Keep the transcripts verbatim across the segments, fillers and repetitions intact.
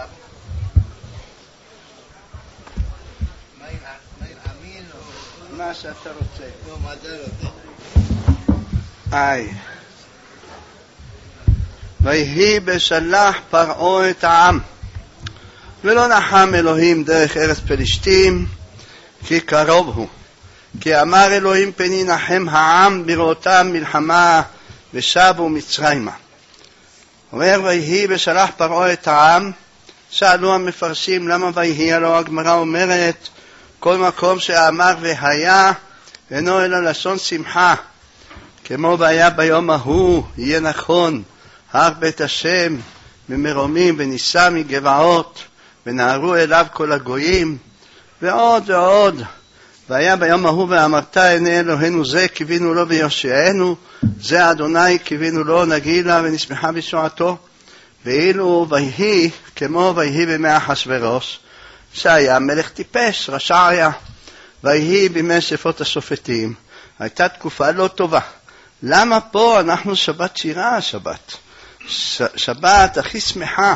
עכשיו? מה שאתה רוצה. לא, מה אתה רוצה? איי. ויהי בשלח פרעה את העם, ולא נחם אלוהים דרך ארץ פלישתים, כי קרוב הוא. כי אמר אלוהים פן ינחם העם בראותם מלחמה ושבו מצרימה. אומר ויהי בשלח פרעה את העם. שאלו המפרשים למה ויהי, הלא הגמרא אומרת כל מקום שאמר והיה אינו אלא לשון שמחה, כמו והיה ביום ההוא יהיה נכון הר בית השם ממרומים ונישא מגבעות ונהרו אליו כל הגויים ועוד ועוד. והיה ביום ההוא ואמרת עיני אלוהינו זה קיווינו לו ויושיענו, זה אדוני קיווינו לו נגילה ונשמחה בשועתו. ואילו ויהי כמו ויהי בימי אחשוורוש שהיה מלך טיפש, רשע היה. ויהי בימי שפות השופטים, הייתה תקופה לא טובה. למה פה אנחנו שבת שירה השבת? ש- שבת הכי שמחה,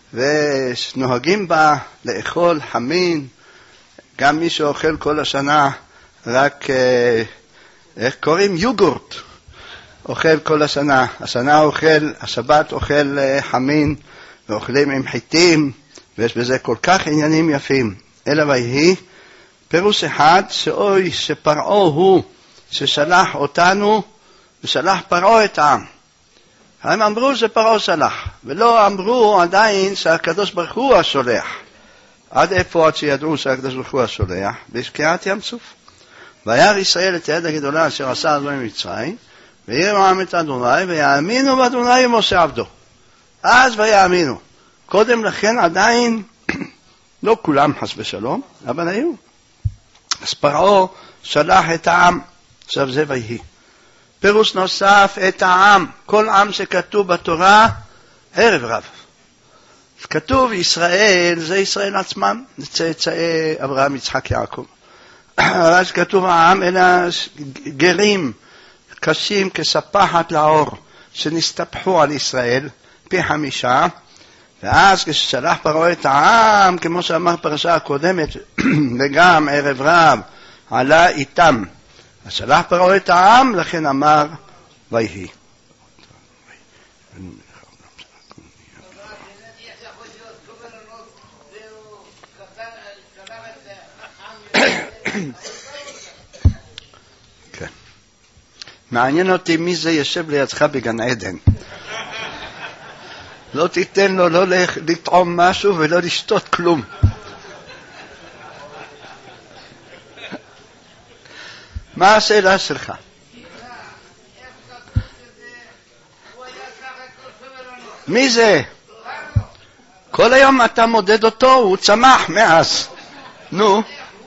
ונוהגים בה לאכול חמין. גם מי שאוכל כל השנה רק, אה, איך קוראים? יוגורט. אוכל כל השנה. השנה אוכל, השבת אוכל אה, חמין, ואוכלים עם חיטים, ויש בזה כל כך עניינים יפים. אלא ויהי, פירוש אחד, שאוי שפרעה הוא ששלח אותנו, ושלח פרעה את העם. הם אמרו שפרעה שלח, ולא אמרו עדיין שהקדוש ברוך הוא השולח. עד איפה עד שידעו שהקדוש ברוך הוא השולח? בשקיעת ים סוף. וירא ישראל את היד הגדולה אשר עשה אדוני במצרים, ויראו העם את אדוני, ויאמינו באדוני ומשה עבדו. אז ויאמינו. קודם לכן עדיין, לא כולם חס ושלום, אבל היו. אז פרעה שלח את העם. עכשיו זה ויהי. פירוש נוסף את העם. כל עם שכתוב בתורה, ערב רב. כתוב ישראל, זה ישראל עצמם, צאצאי אברהם, יצחק, יעקב. אבל כתוב העם, אלה גרים קשים כספחת לאור, שנסתפחו על ישראל, פי חמישה. ואז כששלח פרעה את העם, כמו שאמר פרשה הקודמת, וגם ערב רב עלה איתם. אז שלח פרעה את העם, לכן אמר ויהי. כן. מעניין אותי מי זה יושב לידך בגן עדן. לא תיתן לו לא לטעום משהו ולא לשתות כלום. מה השאלה שלך? מי זה? כל היום אתה מודד אותו, הוא צמח מאז. נו.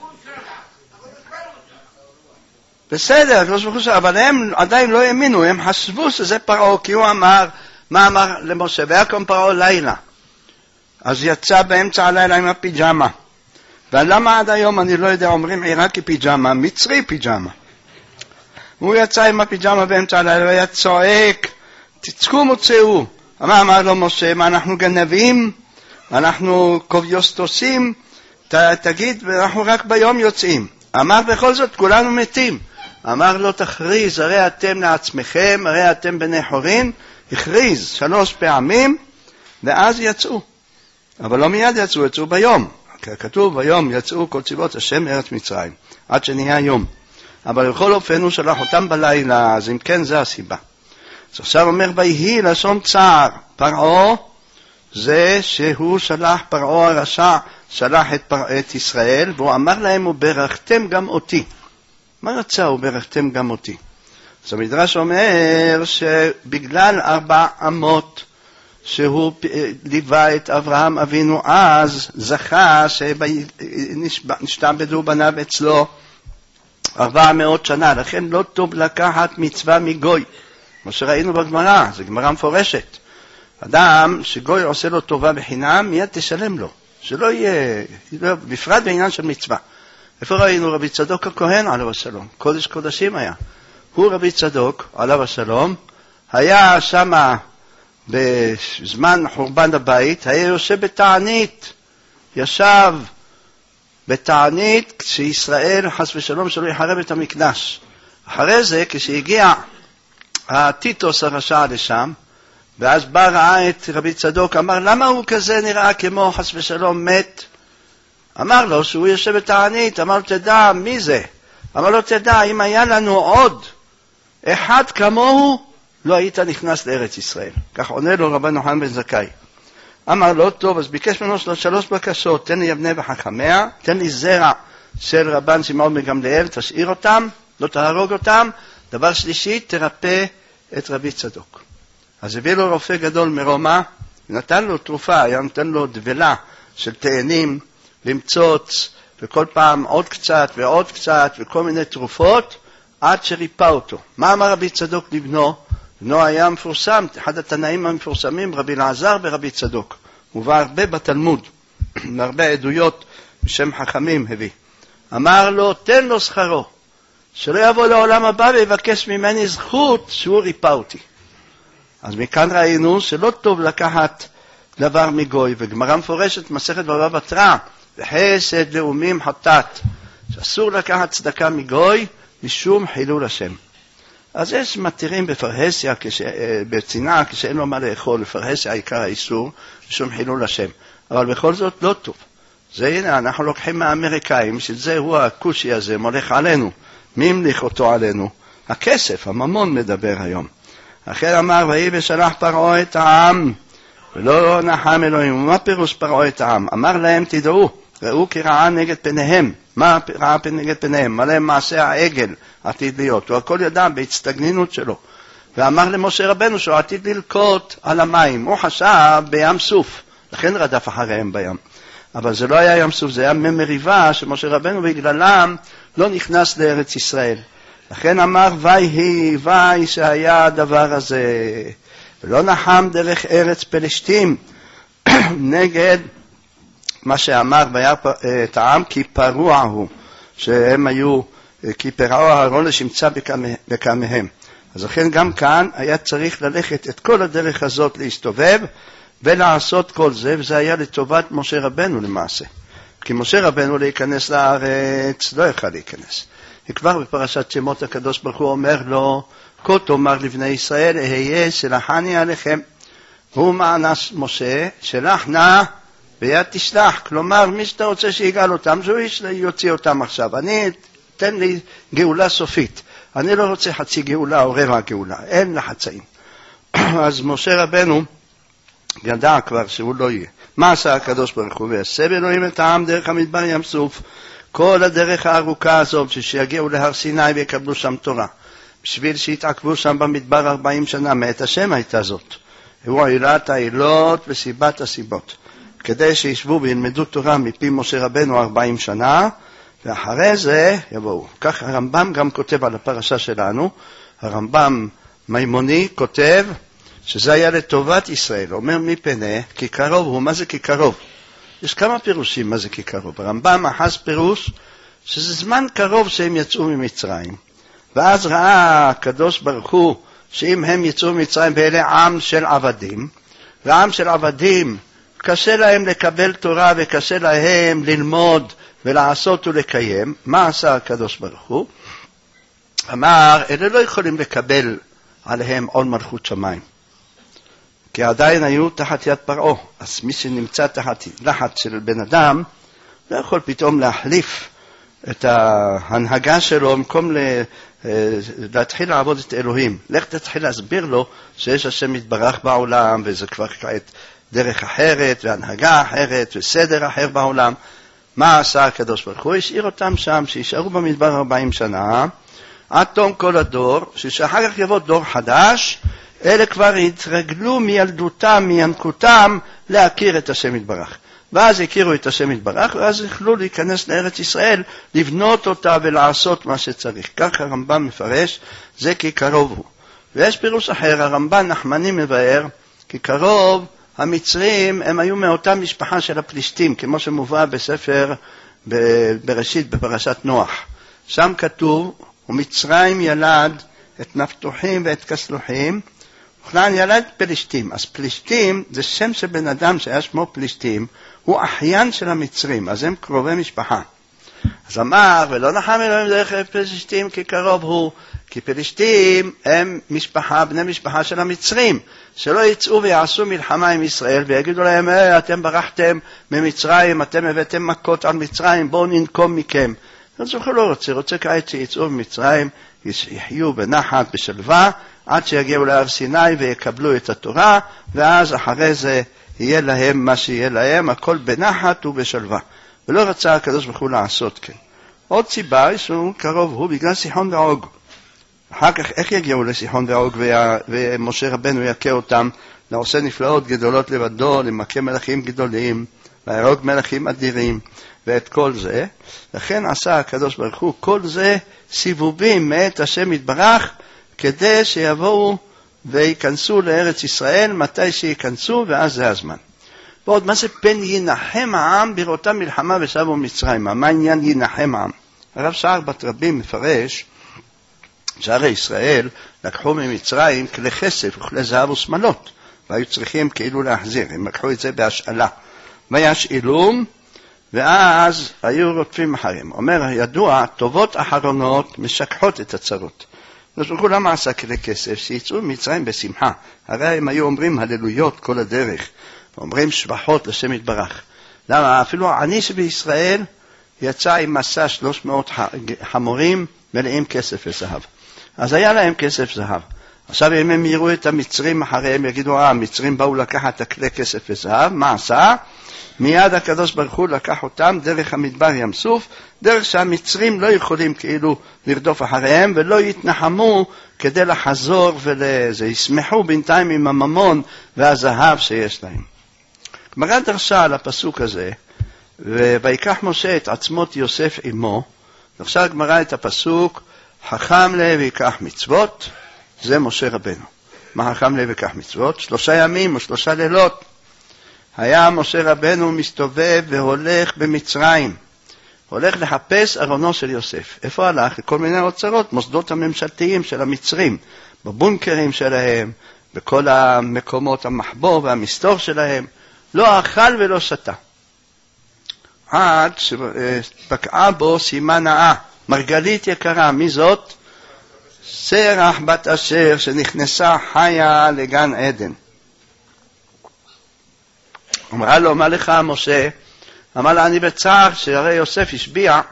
בסדר, אבל הם עדיין לא האמינו, הם חשבו שזה פרעה, כי הוא אמר, מה אמר למשה? ויקום פרעה לילה. אז יצא באמצע הלילה עם הפיג'מה. ולמה עד היום אני לא יודע, אומרים עיראקי פיג'מה, מצרי פיג'מה. הוא יצא עם הפיג'מה באמצע הלילה והיה צועק, תצאו מוצאו. מה אמר לו משה? מה אנחנו גנבים? אנחנו קוביוסטוסים? ת, תגיד, ואנחנו רק ביום יוצאים. אמר בכל זאת כולנו מתים. אמר לו תכריז, הרי אתם לעצמכם, הרי אתם בני חורין. הכריז שלוש פעמים ואז יצאו. אבל לא מיד יצאו, יצאו ביום. כתוב ביום יצאו כל צבאות השם מארץ מצרים, עד שנהיה יום. אבל בכל אופן הוא שלח אותם בלילה, אז אם כן זה הסיבה. אז עכשיו אומר ויהי לשון צער. פרעה זה שהוא שלח, פרעה הרשע שלח את, פר... את ישראל, והוא אמר להם וברכתם גם אותי. מה רצה וברכתם גם אותי? אז המדרש אומר שבגלל ארבע אמות שהוא ליווה את אברהם אבינו, אז זכה שנשתעבדו בניו אצלו ארבע מאות שנה. לכן לא טוב לקחת מצווה מגוי, כמו שראינו בגמרא, זו גמרא מפורשת. אדם שגוי עושה לו טובה בחינם, מיד תשלם לו, שלא יהיה, בפרט בעניין של מצווה. איפה ראינו? רבי צדוק הכהן עליו השלום, קודש קודשים היה. הוא רבי צדוק עליו השלום, היה שמה בזמן חורבן הבית, היה יושב בתענית, ישב בתענית כשישראל חס ושלום שלא יחרב את המקדש. אחרי זה, כשהגיע הטיטוס הרשע לשם, ואז בא ראה את רבי צדוק, אמר, למה הוא כזה נראה כמו חס ושלום מת? אמר לו שהוא יושב בתענית, אמר לו, תדע, מי זה? אמר לו, תדע, אם היה לנו עוד אחד כמוהו, לא היית נכנס לארץ ישראל. כך עונה לו רבן יוחנן בן זכאי. אמר לו, טוב, אז ביקש ממנו שלוש בקשות, תן לי אבני וחכמיה, תן לי זרע של רבן שמעון בן גמליאל, תשאיר אותם, לא תהרוג אותם. דבר שלישי, תרפא את רבי צדוק. אז הביא לו רופא גדול מרומא, ונתן לו תרופה, היה נתן לו דבלה של תאנים, למצוץ, וכל פעם עוד קצת ועוד קצת, וכל מיני תרופות, עד שריפא אותו. מה אמר רבי צדוק לבנו? בנו היה מפורסם, אחד התנאים המפורסמים, רבי אלעזר ורבי צדוק. מובא הרבה בתלמוד, והרבה עדויות בשם חכמים הביא. אמר לו, תן לו שכרו, שלא יבוא לעולם הבא ויבקש ממני זכות שהוא ריפא אותי. אז מכאן ראינו שלא טוב לקחת דבר מגוי, וגמרא מפורשת מסכת בבא בתרא, וחסד לאומים חטאת, שאסור לקחת צדקה מגוי משום חילול השם. אז יש מתירים בפרהסיה, כש, בצנעה, כשאין לו מה לאכול, בפרהסיה העיקר האיסור, משום חילול השם. אבל בכל זאת לא טוב. זה הנה, אנחנו לוקחים מהאמריקאים, שזה הוא הכושי הזה, מולך עלינו. מי המליך אותו עלינו? הכסף, הממון מדבר היום. אחר אמר, ויהי בשלח פרעה את העם, ולא נחם אלוהים. ומה פירוש פרעה את העם? אמר להם, תדעו, ראו כי רעה נגד פניהם. מה רעה נגד פניהם? מה להם מעשה העגל עתיד להיות? הוא הכל ידע בהצטגנינות שלו. ואמר למשה רבנו שהוא עתיד ללקוט על המים. הוא חשב בים סוף, לכן רדף אחריהם בים. אבל זה לא היה ים סוף, זה היה מריבה שמשה רבנו בגללם לא נכנס לארץ ישראל. לכן אמר, ויהי, ויהי שהיה הדבר הזה. ולא נחם דרך ארץ פלשתים נגד מה שאמר בייר את העם, כי פרוע הוא, שהם היו, כי פרעו הארון לשמצא בקמיהם. אז לכן גם כאן היה צריך ללכת את כל הדרך הזאת להסתובב ולעשות כל זה, וזה היה לטובת משה רבנו למעשה. כי משה רבנו להיכנס לארץ לא יכל להיכנס. כבר בפרשת שמות הקדוש ברוך הוא אומר לו, כה תאמר לבני ישראל, אהיה שלחני עליכם. הוא מענש משה, שלח נא ויד תשלח. כלומר, מי שאתה רוצה שיגאל אותם, שהוא יוציא אותם עכשיו. אני, תן לי גאולה סופית. אני לא רוצה חצי גאולה או רבע גאולה. אין לחצאים. אז משה רבנו ידע כבר שהוא לא יהיה. מה עשה הקדוש ברוך הוא? ויעשה באלוהים את העם דרך המדבר ים סוף. כל הדרך הארוכה הזאת, שיגיעו להר סיני ויקבלו שם תורה. בשביל שיתעכבו שם במדבר ארבעים שנה, מאת השם הייתה זאת. הוא עילת העילות וסיבת הסיבות. כדי שישבו וילמדו תורה מפי משה רבנו ארבעים שנה, ואחרי זה יבואו. כך הרמב"ם גם כותב על הפרשה שלנו. הרמב"ם מימוני כותב שזה היה לטובת ישראל. אומר מפני, כי קרוב הוא. מה זה כי קרוב? יש כמה פירושים מה זה כי קרוב. הרמב"ם אחז פירוש שזה זמן קרוב שהם יצאו ממצרים. ואז ראה הקדוש ברוך הוא שאם הם יצאו ממצרים ואלה עם של עבדים, ועם של עבדים קשה להם לקבל תורה וקשה להם ללמוד ולעשות ולקיים. מה עשה הקדוש ברוך הוא? אמר, אלה לא יכולים לקבל עליהם עול מלכות שמיים, כי עדיין היו תחת יד פרעה. אז מי שנמצא תחת לחץ של בן אדם לא יכול פתאום להחליף את ההנהגה שלו במקום להתחיל לעבוד את אלוהים. לך תתחיל להסביר לו שיש השם מתברך בעולם, וזה כבר כעת דרך אחרת והנהגה אחרת וסדר אחר בעולם. מה עשה הקדוש ברוך הוא? השאיר אותם שם, שישארו במדבר ארבעים שנה עד תום כל הדור, שאחר כך יבוא דור חדש. אלה כבר התרגלו מילדותם, מינקותם, להכיר את השם יתברך. ואז הכירו את השם יתברך, ואז יכלו להיכנס לארץ ישראל, לבנות אותה ולעשות מה שצריך. כך הרמב"ם מפרש, זה כי קרוב הוא. ויש פירוש אחר, הרמב"ן נחמני מבאר, כי קרוב, המצרים הם היו מאותה משפחה של הפלישתים, כמו שמובא בספר בראשית, בפרשת נוח. שם כתוב, ומצרים ילד את נפתוחים ואת כסלוחים, יוחנן ילד פלישתים. אז פלישתים זה שם של בן אדם שהיה שמו פלישתים, הוא אחיין של המצרים, אז הם קרובי משפחה. אז אמר, ולא נחם אלוהים דרך פלישתים כי קרוב הוא, כי פלישתים הם משפחה, בני משפחה של המצרים, שלא יצאו ויעשו מלחמה עם ישראל ויגידו להם, אה, אתם ברחתם ממצרים, אתם הבאתם מכות על מצרים, בואו ננקום מכם. אז הוא לא רוצה, רוצה כעת שיצאו ממצרים, יחיו בנחת, בשלווה, עד שיגיעו להר סיני ויקבלו את התורה, ואז אחרי זה יהיה להם מה שיהיה להם, הכל בנחת ובשלווה. ולא רצה הקדוש ברוך הוא לעשות כן. עוד סיבה שהוא קרוב הוא בגלל סיחון ועוג. אחר כך איך יגיעו לסיחון ועוג ומשה רבנו יכה אותם, לעושה נפלאות גדולות לבדו, למכה מלכים גדולים, להרוג מלכים אדירים, ואת כל זה. לכן עשה הקדוש ברוך הוא כל זה סיבובים מאת השם יתברך, כדי שיבואו וייכנסו לארץ ישראל מתי שיכנסו, ואז זה הזמן. ועוד מה זה פן ינחם העם בראותם מלחמה ושבו מצרימה? מה עניין ינחם העם? הרב שער בת רבים מפרש שערי ישראל לקחו ממצרים כלי כסף וכלי זהב ושמלות, והיו צריכים כאילו להחזיר, הם לקחו את זה בהשאלה, וישאלום, ואז היו רודפים אחרים. אומר ידוע, טובות אחרונות משכחות את הצרות. אז כולם עשה כלי כסף שיצאו ממצרים בשמחה, הרי הם היו אומרים הללויות כל הדרך, אומרים שבחות לשם יתברך. למה? אפילו העני שבישראל יצא עם מסע שלוש מאות חמורים מלאים כסף וזהב. אז היה להם כסף זהב. עכשיו אם הם יראו את המצרים אחריהם, יגידו, אה, המצרים באו לקחת את הכלי כסף וזהב, מה עשה? מיד הקדוש ברוך הוא לקח אותם דרך המדבר ים סוף, דרך שהמצרים לא יכולים כאילו לרדוף אחריהם, ולא יתנחמו כדי לחזור ולזה, ישמחו בינתיים עם הממון והזהב שיש להם. גמרא דרשה על הפסוק הזה, ויקח משה את עצמות יוסף עמו, דרשה גמרא את הפסוק, חכם לב ויקח מצוות, זה משה רבנו. מה חכם לב ויקח מצוות? שלושה ימים או שלושה לילות. היה משה רבנו מסתובב והולך במצרים, הולך לחפש ארונו של יוסף. איפה הלך? לכל מיני אוצרות, מוסדות הממשלתיים של המצרים, בבונקרים שלהם, בכל המקומות המחבור והמסתור שלהם, לא אכל ולא שתה. עד שפקעה בו סימן נאה, מרגלית יקרה, מי זאת? סרח בת אשר שנכנסה חיה לגן עדן. אמרה לו, מה לך משה? אמר לה, אני בצער שהרי יוסף השביע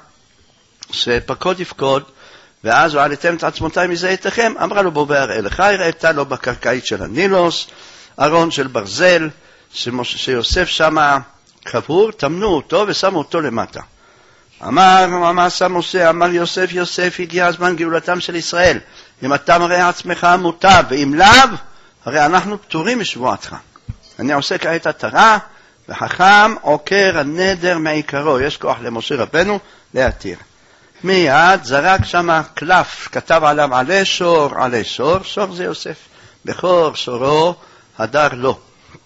שפקוד יפקוד, ואז הוא עליתם את עצמותי מזיתכם. אמרה לו, בוא ואראה לך, הראתה לו בקרקעית של הנילוס, ארון של ברזל, שיוסף שמה קבור, תמנו אותו ושמו אותו למטה. אמר, מה עשה משה? אמר יוסף, יוסף, הגיע הזמן גאולתם של ישראל. אם אתה מראה עצמך מוטב, ואם לאו, הרי אנחנו פטורים משבועתך. אני עושה כעת התרה, וחכם עוקר הנדר מעיקרו. יש כוח למשה רבנו להתיר. מיד זרק שם קלף, כתב עליו עלי שור, עלי שור, שור זה יוסף. בכור שורו הדר לו.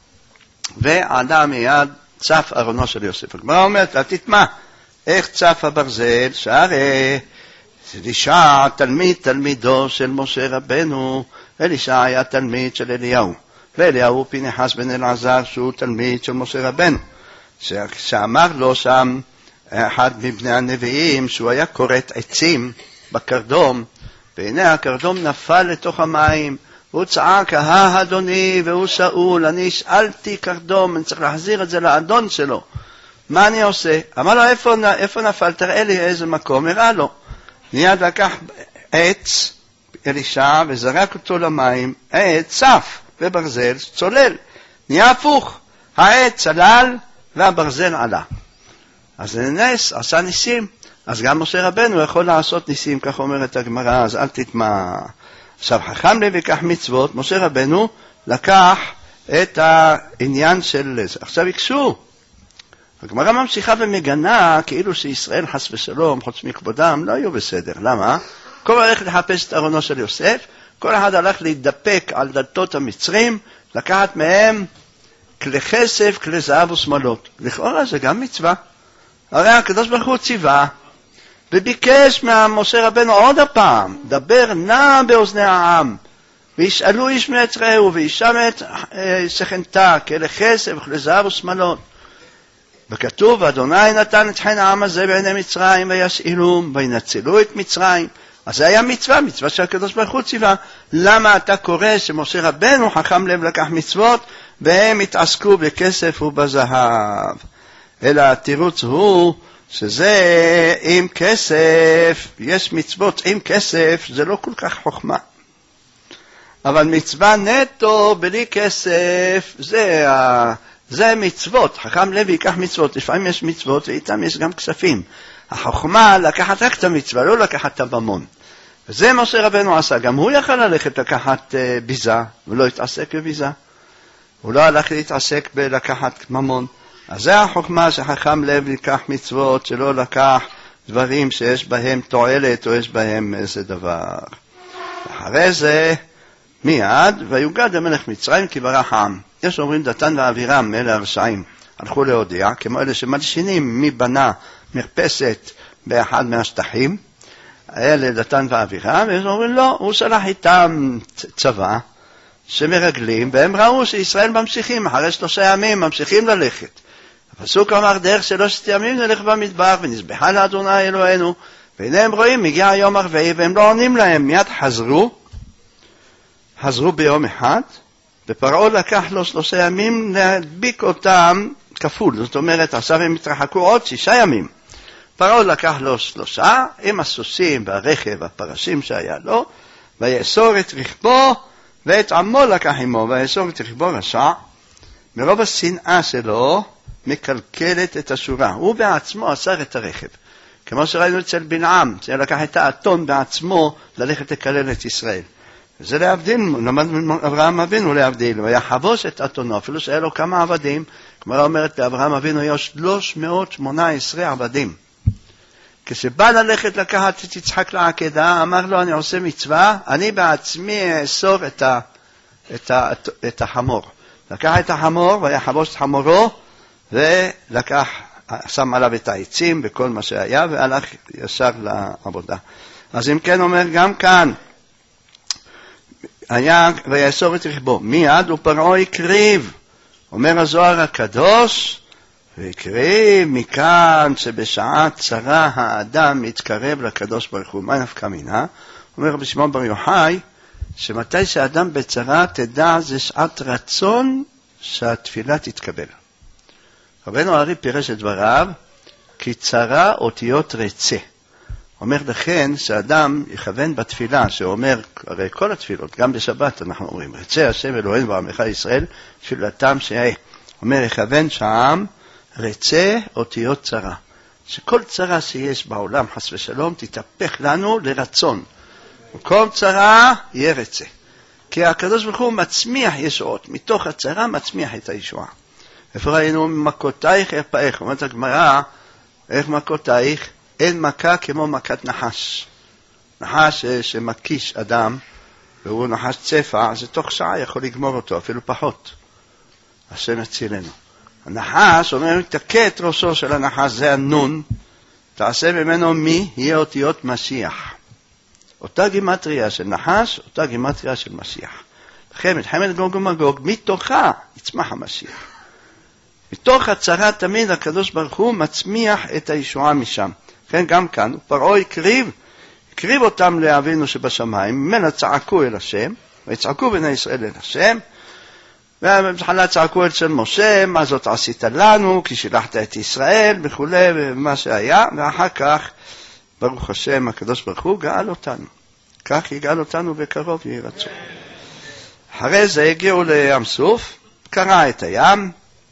ועלה מיד צף ארונו של יוסף. הגמרא אומרת, אל תטמע, איך צף הברזל? שהרי אלישע תלמיד תלמידו של משה רבנו, אלישע היה תלמיד של אליהו, ואליהו פנחס בן אלעזר שהוא תלמיד של משה רבנו, שאמר לו שם אחד מבני הנביאים שהוא היה כורת עצים בקרדום, והנה הקרדום נפל לתוך המים, והוא צעק, הא אדוני, והוא שאול, אני השאלתי קרדום, אני צריך להחזיר את זה לאדון שלו, מה אני עושה? אמר לו, איפה, איפה נפל? תראה לי איזה מקום, הראה לו. מיד לקח עץ, אלישע, וזרק אותו למים, העץ צף, וברזל צולל. נהיה הפוך, העץ צלל, והברזל עלה. אז זה נס, עשה ניסים. אז גם משה רבנו יכול לעשות ניסים, כך אומרת הגמרא, אז אל תטמע. עכשיו, חכם לב ויקח מצוות, משה רבנו לקח את העניין של זה. עכשיו יקשו. הגמרא ממשיכה ומגנה כאילו שישראל חס ושלום, חוץ מכבודם, לא היו בסדר. למה? כל אחד הלך לחפש את ארונו של יוסף, כל אחד הלך להתדפק על דלתות המצרים, לקחת מהם כלי כסף, כלי זהב ושמלות. לכאורה זה גם מצווה. הרי הקדוש ברוך הוא ציווה, וביקש מהמשה רבנו עוד הפעם, דבר נע באוזני העם, וישאלו איש מאת רעהו, וישם את שכנתה, כאלה כסף, לזהב ושמלות. וכתוב, אדוני נתן את חן העם הזה בעיני מצרים, וישאלום, וינצלו את מצרים. אז זה היה מצווה, מצווה שהקדוש ברוך הוא ציווה. למה אתה קורא שמשה רבנו חכם לב לקח מצוות, והם התעסקו בכסף ובזהב? אלא התירוץ הוא, שזה עם כסף, יש מצוות עם כסף, זה לא כל כך חוכמה. אבל מצווה נטו בלי כסף, זה, זה מצוות. חכם לב ייקח מצוות, לפעמים יש מצוות ואיתם יש גם כספים. החוכמה לקחת רק את המצווה, לא לקחת את הממון. וזה משה רבנו עשה. גם הוא יכל ללכת לקחת uh, ביזה, ולא התעסק בביזה. הוא לא הלך להתעסק בלקחת ממון. אז זה החוכמה שחכם לב ייקח מצוות, שלא לקח דברים שיש בהם תועלת, או יש בהם איזה דבר. אחרי זה, מיד, ויוגד המלך מצרים כי ברח העם. יש אומרים דתן ואבירם, אלה הרשעים, הלכו להודיע, כמו אלה שמלשינים מי בנה מרפסת באחד מהשטחים, אלה דתן ואבירם, והם אומרים לא, הוא שלח איתם צבא שמרגלים, והם ראו שישראל ממשיכים, אחרי שלושה ימים ממשיכים ללכת. הפסוק אמר, דרך שלושת ימים נלך במדבר, ונזבחה לאדוני אלוהינו, והנה הם רואים, מגיע היום הרביעי, והם לא עונים להם, מיד חזרו, חזרו ביום אחד, ופרעה לקח לו שלושה ימים להדביק אותם כפול, זאת אומרת, עכשיו הם התרחקו עוד שישה ימים. פרעה לקח לו שלושה, עם הסוסים והרכב והפרשים שהיה לו, ויאסור את רכבו, ואת עמו לקח עמו, ויאסור את רכבו רשע, מרוב השנאה שלו, מקלקלת את השורה. הוא בעצמו אסר את הרכב. כמו שראינו אצל בלעם, שלקח את האתון בעצמו ללכת לקלל את ישראל. וזה להבדיל, למד אברהם אבינו להבדיל, ויחבוש את אתונו, אפילו שהיה לו כמה עבדים, כמו אומרת לאברהם אבינו, יש שלוש מאות שמונה עשרה עבדים. כשבא ללכת לקחת את יצחק לעקדה, אמר לו, אני עושה מצווה, אני בעצמי אאסור את, ה, את, ה, את החמור. לקח את החמור, ויחבוש את חמורו, ולקח, שם עליו את העצים וכל מה שהיה, והלך ישר לעבודה. אז אם כן אומר גם כאן, היה ויאסור את רכבו, מיד ופרעה הקריב, אומר הזוהר הקדוש, והקריב מכאן שבשעה צרה האדם מתקרב לקדוש ברוך הוא. מה נפקא מינה? אומר רבי שמעון בר יוחאי, שמתי שאדם בצרה תדע זה שעת רצון שהתפילה תתקבל. רבנו הארי פירש את דבריו, כי צרה אותיות רצה. אומר לכן שאדם יכוון בתפילה, שאומר, הרי כל התפילות, גם בשבת אנחנו אומרים, רצה השם אלוהינו ועמך ישראל, תפילתם שהיה. אומר, יכוון שהעם רצה אותיות צרה. שכל צרה שיש בעולם, חס ושלום, תתהפך לנו לרצון. וכל צרה יהיה רצה. כי הקדוש ברוך הוא מצמיח ישועות, מתוך הצרה מצמיח את הישועה. איפה ראינו מכותייך ארפאך, אומרת הגמרא, איך מכותייך? אין מכה כמו מכת נחש. נחש שמקיש אדם, והוא נחש צפע, זה תוך שעה יכול לגמור אותו, אפילו פחות. השם הצילנו. הנחש, אומר, תקה את ראשו של הנחש, זה הנון, תעשה ממנו מי, יהיה אותיות משיח. אותה גימטריה של נחש, אותה גימטריה של משיח. לכן, מלחמת גוג ומגוג, מתוכה יצמח המשיח. מתוך הצרה תמיד הקדוש ברוך הוא מצמיח את הישועה משם. כן, גם כאן, פרעה הקריב, הקריב אותם לאבינו שבשמיים, ממנה צעקו אל השם, ויצעקו בני ישראל אל השם, ובתחילה צעקו אצל משה, מה זאת עשית לנו, כי שילחת את ישראל, וכו' ומה שהיה, ואחר כך, ברוך השם, הקדוש ברוך הוא גאל אותנו. כך יגאל אותנו בקרוב יהי רצון. אחרי זה הגיעו לים סוף, קרע את הים,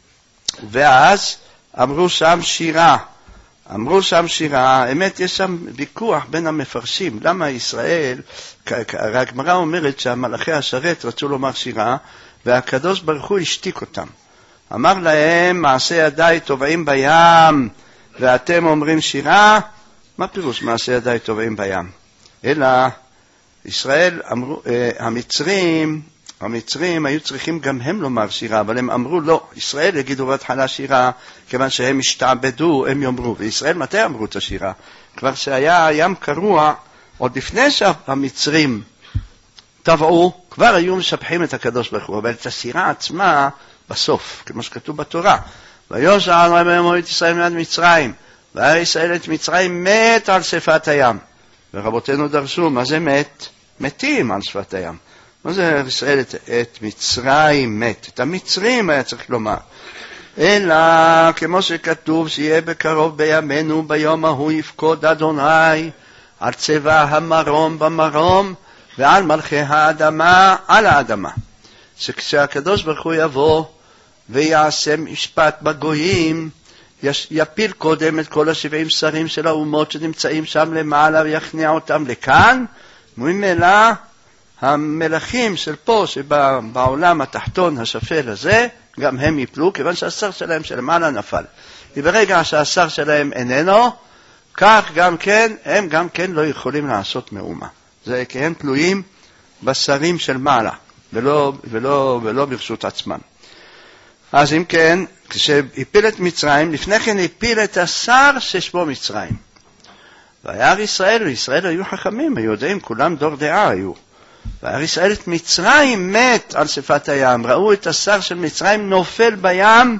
ואז אמרו שם שירה. אמרו שם שירה, האמת יש שם ויכוח בין המפרשים, למה ישראל, הגמרא אומרת שהמלאכי השרת רצו לומר שירה, והקדוש ברוך הוא השתיק אותם. אמר להם, מעשה ידיי טובעים בים, ואתם אומרים שירה? מה פירוש מעשה ידיי טובעים בים? אלא ישראל אמרו, המצרים, המצרים היו צריכים גם הם לומר שירה, אבל הם אמרו לא, ישראל יגידו בהתחלה שירה, כיוון שהם השתעבדו, הם יאמרו. וישראל מתי אמרו את השירה? כבר שהיה ים קרוע, עוד לפני שהמצרים טבעו, כבר היו משבחים את הקדוש ברוך הוא, אבל את הסירה עצמה בסוף, כמו שכתוב בתורה. ויושע אדוני ביום את ישראל מיד מצרים, וירא ישראל את מצרים מת על שפת הים. ורבותינו דרשו, מה זה מת? מתים על שפת הים. מה זה ישראל את, את מצרים מת? את המצרים היה צריך לומר. אלא כמו שכתוב, שיהיה בקרוב בימינו, ביום ההוא יפקוד אדוני על צבא המרום במרום, ועל מלכי האדמה על האדמה. שכשהקדוש ברוך הוא יבוא ויעשה משפט בגויים, יפיל קודם את כל השבעים שרים של האומות שנמצאים שם למעלה ויכניע אותם לכאן, וממילא המלכים של פה שבעולם התחתון השפל הזה גם הם יפלו, כיוון שהשר שלהם שלמעלה נפל. וברגע שהשר שלהם איננו, כך גם כן, הם גם כן לא יכולים לעשות מאומה. זה כי הם תלויים בשרים של מעלה, ולא, ולא, ולא ברשות עצמם. אז אם כן, כשהפיל את מצרים, לפני כן הפיל את השר ששמו מצרים. וירא ישראל, וישראל היו חכמים, היו יודעים, כולם דור דעה היו. וירא ישראל את מצרים מת על שפת הים, ראו את השר של מצרים נופל בים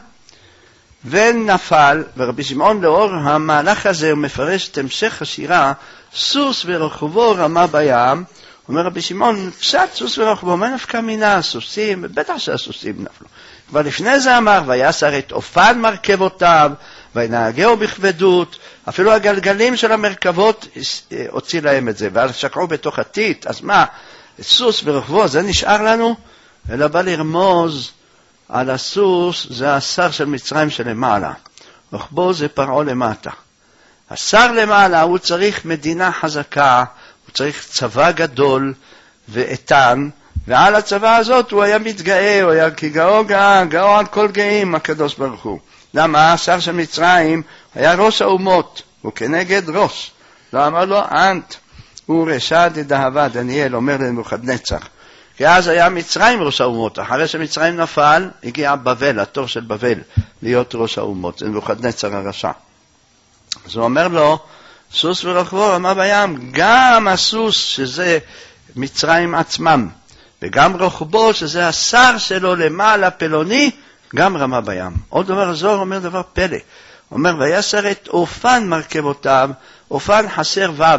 ונפל. ורבי שמעון לאור המהלך הזה הוא מפרש את המשך השירה, סוס ורוכבו רמה בים. אומר רבי שמעון, קצת סוס ורוכבו, מה נפקא מינה? הסוסים, בטח שהסוסים נפלו. כבר לפני זה אמר, ויסר את אופן מרכבותיו, וינהגהו בכבדות, אפילו הגלגלים של המרכבות הוציא להם את זה, ואז שקעו בתוך הטיט. אז מה, סוס ורוכבו, זה נשאר לנו? אלא בא לרמוז על הסוס, זה השר של מצרים שלמעלה. רוכבו זה פרעה למטה. השר למעלה, הוא צריך מדינה חזקה, הוא צריך צבא גדול ואיתן, ועל הצבא הזאת הוא היה מתגאה, הוא היה כגאו גאה, גאו על כל גאים הקדוש ברוך הוא. למה? השר של מצרים היה ראש האומות, הוא כנגד ראש. לא אמר לו, אנט, הוא רשע דדהבה, דניאל אומר לנבוכדנצר. כי אז היה מצרים ראש האומות, אחרי שמצרים נפל, הגיע בבל, התור של בבל, להיות ראש האומות, זה נבוכדנצר הרשע. אז הוא אומר לו, סוס ורוכבו רמה בים, גם הסוס שזה מצרים עצמם, וגם רוכבו שזה השר שלו למעלה פלוני, גם רמה בים. עוד דבר הזוהר אומר דבר פלא, אומר ויסר את אופן מרכבותיו, אופן חסר וו,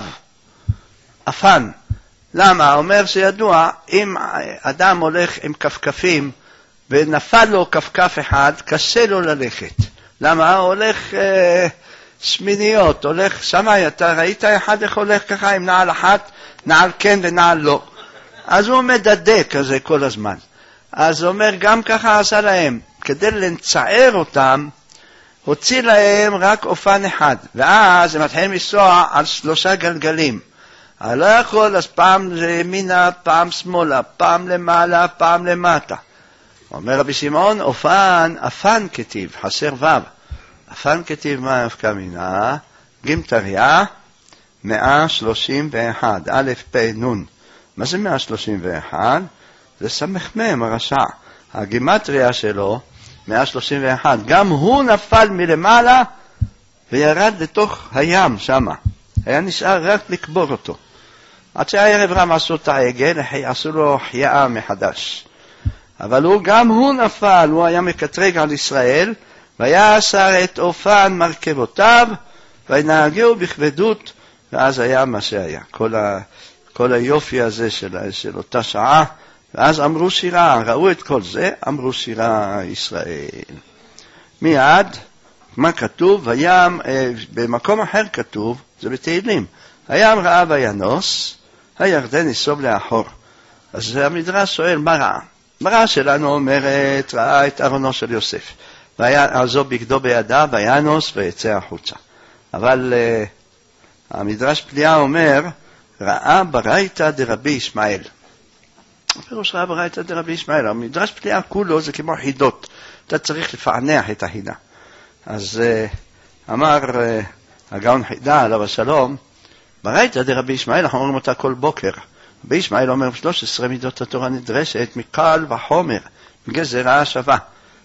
אפן. למה? אומר שידוע, אם אדם הולך עם כפכפים ונפל לו כפכף אחד, קשה לו ללכת. למה? הוא הולך אה, שמיניות, הולך שמאי, אתה ראית אחד איך הולך ככה עם נעל אחת, נעל כן ונעל לא. אז הוא מדדה כזה כל הזמן. אז הוא אומר, גם ככה עשה להם, כדי לנצער אותם, הוציא להם רק אופן אחד, ואז הם מתחילים לנסוע על שלושה גלגלים. אני לא יכול, אז פעם לימינה, פעם שמאלה, פעם למעלה, פעם למטה. אומר רבי שמעון, אופן, אפן כתיב, חסר וו. אפן כתיב מה נפקא מינה? גימטריה, מאה שלושים ואחת, א' פ' נ'. מה זה מאה שלושים ואחת? זה סמך מם, הרשע. הגימטריה שלו, מאה שלושים ואחת, גם הוא נפל מלמעלה וירד לתוך הים שמה. היה נשאר רק לקבור אותו. עד שהערב רם עשו את העגל, עשו לו החייאה מחדש. אבל הוא, גם הוא נפל, הוא היה מקטרג על ישראל, ויסר את אופן מרכבותיו, וינהגהו בכבדות, ואז היה מה שהיה. כל, ה, כל היופי הזה של, של אותה שעה, ואז אמרו שירה, ראו את כל זה, אמרו שירה ישראל. מיד, מה כתוב? הים, במקום אחר כתוב, זה בתהילים, הים ראה וינוס, הירדן נסוב לאחור. אז המדרש שואל, מה ראה? מה ראה שלנו אומרת, ראה את ארונו של יוסף. ועזוב בגדו בידיו, וינוס ויצא החוצה. אבל uh, המדרש פליאה אומר, ראה ברייתא דרבי ישמעאל. הפירוש ראה ברייתא דרבי ישמעאל. המדרש פליאה כולו זה כמו חידות. אתה צריך לפענח את החידה. אז uh, אמר uh, הגאון חידה עליו השלום, ברייתא דרבי ישמעאל, אנחנו אומרים אותה כל בוקר. רבי ישמעאל אומר, שלוש עשרה מידות התורה נדרשת מקל וחומר, מגזרה שווה.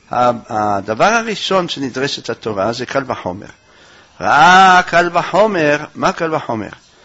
הדבר הראשון שנדרשת התורה זה קל וחומר. ראה קל וחומר, מה קל וחומר?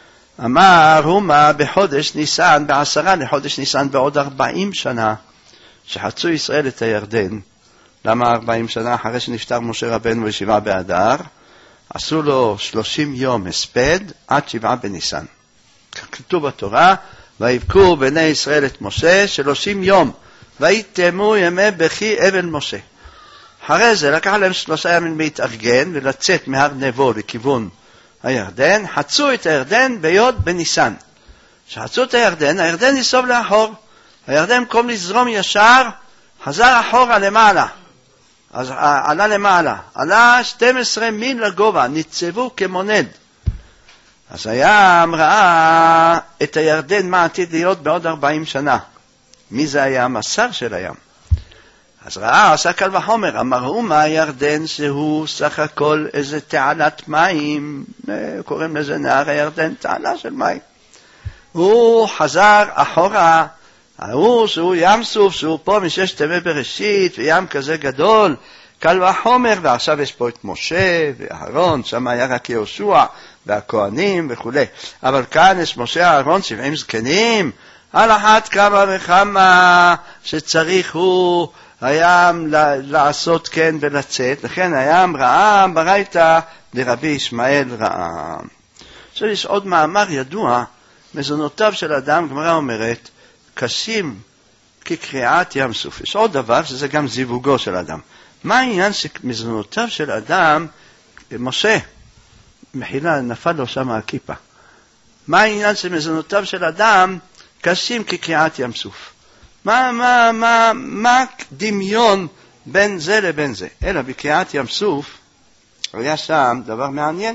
אמר הומה בחודש ניסן, בעשרה לחודש ניסן, בעוד ארבעים שנה, שחצו ישראל את הירדן. למה ארבעים שנה? אחרי שנפטר משה רבנו בשבעה באדר, עשו לו שלושים יום הספד עד שבעה בניסן. כתוב בתורה, ויבכו בני ישראל את משה שלושים יום, ויתמו ימי בכי אבל משה. אחרי זה לקח להם שלושה ימים להתארגן ולצאת מהר נבו לכיוון הירדן, חצו את הירדן ביוד בניסן. כשחצו את הירדן, הירדן נסוב לאחור. הירדן במקום לזרום ישר, חזר אחורה למעלה. אז עלה למעלה, עלה שתים עשרה מיל לגובה, ניצבו כמונד. אז הים ראה את הירדן מה עתיד להיות בעוד ארבעים שנה. מי זה הים? השר של הים. אז ראה, עשה קל וחומר, אמרו מה הירדן שהוא סך הכל איזה תעלת מים, קוראים לזה נהר הירדן, תעלה של מים. הוא חזר אחורה, הוא שהוא ים סוף, שהוא פה מששת ימי בראשית, וים כזה גדול, קל וחומר, ועכשיו יש פה את משה ואהרון, שם היה רק יהושע והכהנים וכו'. אבל כאן יש משה אהרון, שבעים זקנים, על אחת כמה וכמה שצריך הוא הים לעשות כן ולצאת, לכן הים ראה ברייתא לרבי ישמעאל ראה. עכשיו יש עוד מאמר ידוע, מזונותיו של אדם, גמרא אומרת, קשים כקריעת ים סוף. יש עוד דבר שזה גם זיווגו של אדם. מה העניין שמזונותיו של אדם, משה, מחילה, נפל לו שם הכיפה. מה העניין שמזונותיו של אדם קשים כקריעת ים סוף? מה, מה, מה, מה דמיון בין זה לבין זה? אלא בקריעת ים סוף, היה שם דבר מעניין.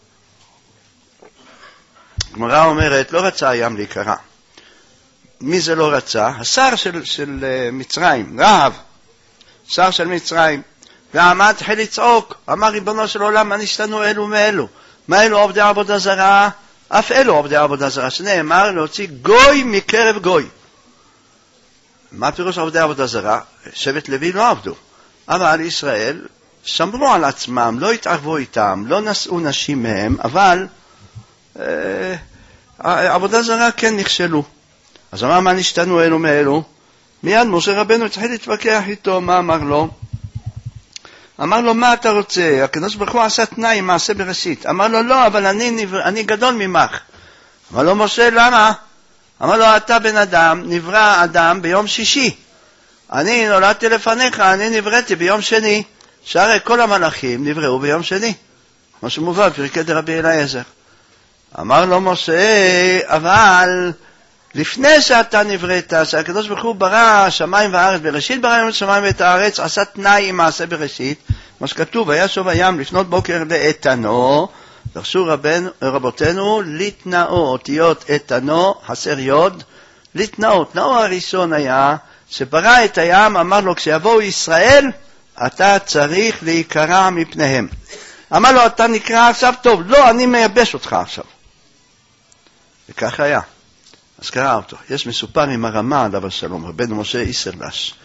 גמרא אומרת, לא רצה הים להיקרע. מי זה לא רצה? השר של, של uh, מצרים, רהב, שר של מצרים, ועמד התחיל לצעוק, אמר ריבונו של עולם, מה נשתנו אלו מאלו? מה אלו עובדי עבודה זרה? אף אלו עובדי עבודה זרה, שנאמר להוציא גוי מקרב גוי. מה פירוש עובדי עבודה זרה? שבט לוי לא עבדו, אבל ישראל שמרו על עצמם, לא התערבו איתם, לא נשאו נשים מהם, אבל אה, עבודה זרה כן נכשלו. אז אמר מה נשתנו אלו מאלו? מיד משה רבנו התחיל להתווכח איתו, מה אמר לו? אמר לו, מה אתה רוצה? הקדוש ברוך הוא עשה תנאי מעשה בראשית. אמר לו, לא, אבל אני, אני גדול ממך. אמר לו, משה, למה? אמר לו, אתה בן אדם, נברא אדם ביום שישי. אני נולדתי לפניך, אני נבראתי ביום שני. שהרי כל המלאכים נבראו ביום שני. מה שמובא בפרקי דרבי אליעזר. אמר לו משה, אבל לפני שאתה נבראת, שהקדוש ברוך הוא ברא שמיים וארץ, בראשית ברא שמיים ואת הארץ, עשה תנאי עם מעשה בראשית, מה שכתוב, היה שוב הים לפנות בוקר לאתנו, דרשו רבנו, רבותינו, לתנאו, אותיות אתנו, חסר יוד, לתנאו. תנאו הראשון היה, שברא את הים, אמר לו, כשיבואו ישראל, אתה צריך להיקרע מפניהם. אמר לו, אתה נקרא עכשיו טוב, לא, אני מייבש אותך עכשיו. וכך היה. אז קרא אותו. יש מסופר עם הרמה עליו השלום, רבנו משה איסרלש,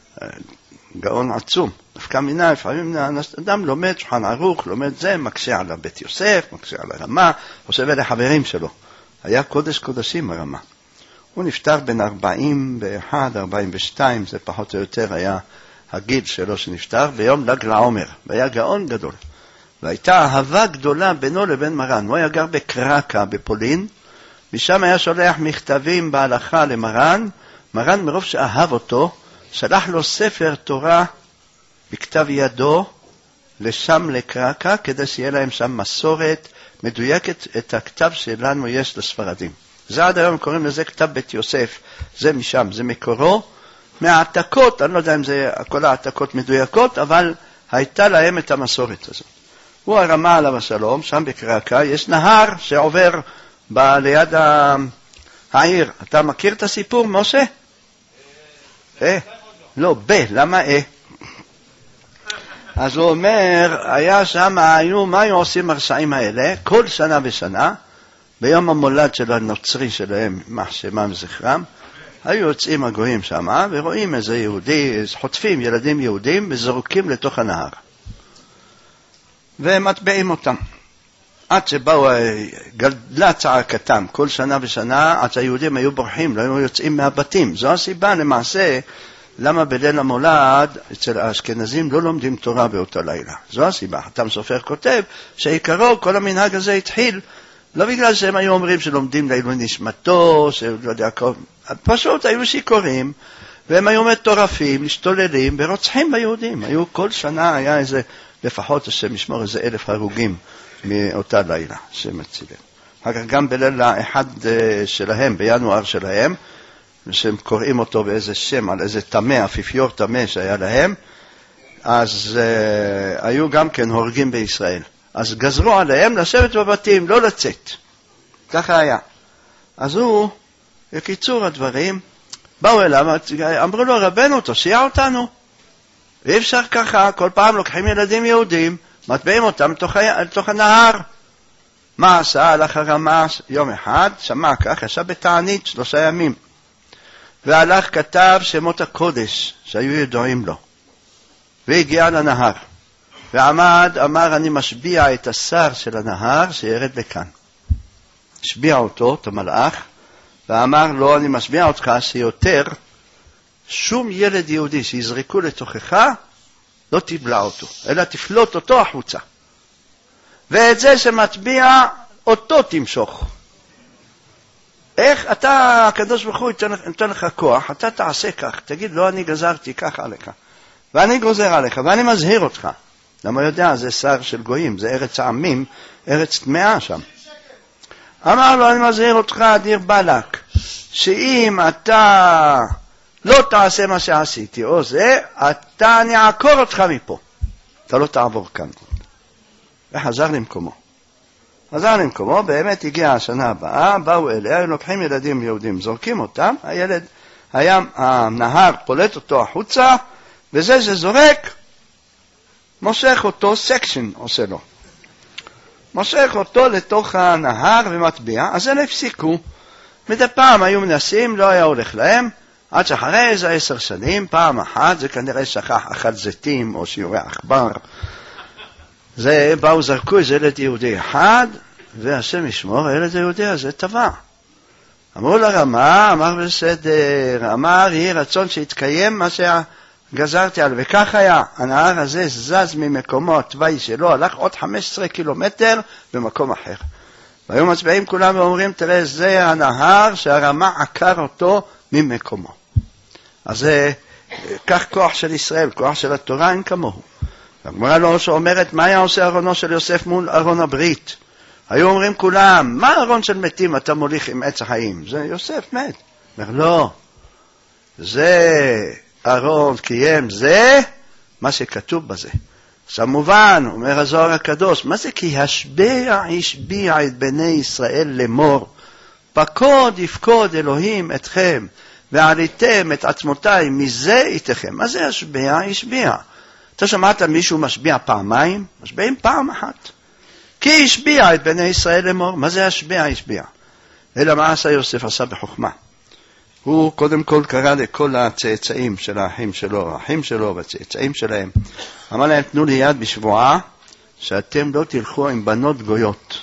גאון עצום. דווקא מינה, לפעמים אדם לומד שולחן ערוך, לומד זה, מקשה על בית יוסף, מקשה על הרמה, חושב אלה חברים שלו. היה קודש קודשים הרמה. הוא נפטר בין ארבעים ואחת, ארבעים ושתיים, זה פחות או יותר היה הגיל שלו שנפטר, ביום ל"ג לעומר. והיה גאון גדול. והייתה אהבה גדולה בינו לבין מרן. הוא היה גר בקרקה בפולין, משם היה שולח מכתבים בהלכה למרן, מרן מרוב שאהב אותו, שלח לו ספר תורה בכתב ידו לשם לקרקה, כדי שיהיה להם שם מסורת מדויקת את הכתב שלנו יש לספרדים. זה עד היום קוראים לזה כתב בית יוסף, זה משם, זה מקורו, מהעתקות, אני לא יודע אם זה כל העתקות מדויקות, אבל הייתה להם את המסורת הזאת. הוא הרמה עליו השלום, שם בקרקה, יש נהר שעובר ב- ליד ה- העיר. אתה מכיר את הסיפור, משה? אה? לא, ב, למה אה? אז הוא אומר, היה שם, היו, מה היו עושים הרשעים האלה? כל שנה ושנה, ביום המולד של הנוצרי שלהם, מחשמם זכרם, היו יוצאים הגויים שם, ורואים איזה יהודי, חוטפים ילדים יהודים, וזרוקים לתוך הנהר. ומטבעים אותם. עד שבאו, גדלה צעקתם כל שנה ושנה, עד שהיהודים היו בורחים, לא היו יוצאים מהבתים. זו הסיבה למעשה, למה בליל המולד אצל האשכנזים לא לומדים תורה באותו לילה. זו הסיבה. חתם סופר כותב שעיקרו כל המנהג הזה התחיל, לא בגלל שהם היו אומרים שלומדים לעילוי נשמתו, שלא יודע, פשוט היו שיכורים, והם היו מטורפים, משתוללים, ורוצחים ביהודים. היו כל שנה, היה איזה, לפחות השם ישמור איזה אלף הרוגים מאותה לילה שמצילים. אחר כך גם בליל האחד שלהם, בינואר שלהם, שהם קוראים אותו באיזה שם, על איזה תמה, אפיפיור תמה שהיה להם, אז uh, היו גם כן הורגים בישראל. אז גזרו עליהם לשבת בבתים, לא לצאת. ככה היה. אז הוא, בקיצור הדברים, באו אליו, אמרו לו, רבנו, תושיע אותנו. אי אפשר ככה, כל פעם לוקחים ילדים יהודים, מטבעים אותם לתוך, לתוך הנהר. מה עשה? הלך הרמ"ס יום אחד, שמע כך, ישב בתענית שלושה ימים. והלך כתב שמות הקודש שהיו ידועים לו. והגיע לנהר. ועמד, אמר, אני משביע את השר של הנהר שירד לכאן. השביע אותו, את המלאך, ואמר לו, אני משביע אותך שיותר שום ילד יהודי שיזרקו לתוכך, לא תבלע אותו, אלא תפלוט אותו החוצה. ואת זה שמטביע, אותו תמשוך. איך אתה, הקדוש ברוך הוא ייתן לך כוח, אתה תעשה כך, תגיד, לא, אני גזרתי כך עליך, ואני גוזר עליך, ואני מזהיר אותך. למה יודע, זה שר של גויים, זה ארץ העמים, ארץ טמאה שם. אמר לו, אני מזהיר אותך, דיר בלק, שאם אתה לא תעשה מה שעשיתי, או זה, אתה אני אעקור אותך מפה. אתה לא תעבור כאן. וחזר למקומו. חזר למקומו, באמת הגיעה השנה הבאה, באו אליה, לוקחים ילדים יהודים, זורקים אותם, הילד, היה, הנהר פולט אותו החוצה, וזה שזורק, מושך אותו, סקשן עושה לו. מושך אותו לתוך הנהר ומטביע, אז הם הפסיקו. מדי פעם היו מנסים, לא היה הולך להם, עד שאחרי איזה עשר שנים, פעם אחת, זה כנראה שכח אכל זיתים או שיעורי עכבר. זה באו זרקו איזה ילד יהודי אחד, והשם ישמור, הילד היהודי הזה טבע. אמרו לרמה, אמר בסדר, אמר, יהי רצון שיתקיים מה שגזרתי על, וכך היה, הנהר הזה זז ממקומו התוואי שלו, הלך עוד חמישה עשר קילומטר במקום אחר. והיו מצביעים כולם ואומרים, תראה, זה הנהר שהרמה עקר אותו ממקומו. אז זה, כך כוח של ישראל, כוח של התורה, אין כמוהו. הגמרא לא שאומרת, מה היה עושה ארונו של יוסף מול ארון הברית? היו אומרים כולם, מה ארון של מתים אתה מוליך עם עץ החיים? זה יוסף מת. אומר, לא, זה ארון קיים, זה מה שכתוב בזה. אז המובן, אומר הזוהר הקדוש, מה זה כי השביע השביע את בני ישראל לאמור, פקוד יפקוד אלוהים אתכם, ועליתם את עצמותיי מזה איתכם. מה זה השביע השביע? אתה שמעת מישהו משביע פעמיים? משביעים פעם אחת. כי השביע את בני ישראל לאמור. מה זה השביע השביע? אלא מה עשה יוסף? עשה בחוכמה. הוא קודם כל קרא לכל הצאצאים של האחים שלו, האחים שלו והצאצאים שלהם. אמר להם, תנו לי יד בשבועה שאתם לא תלכו עם בנות גויות.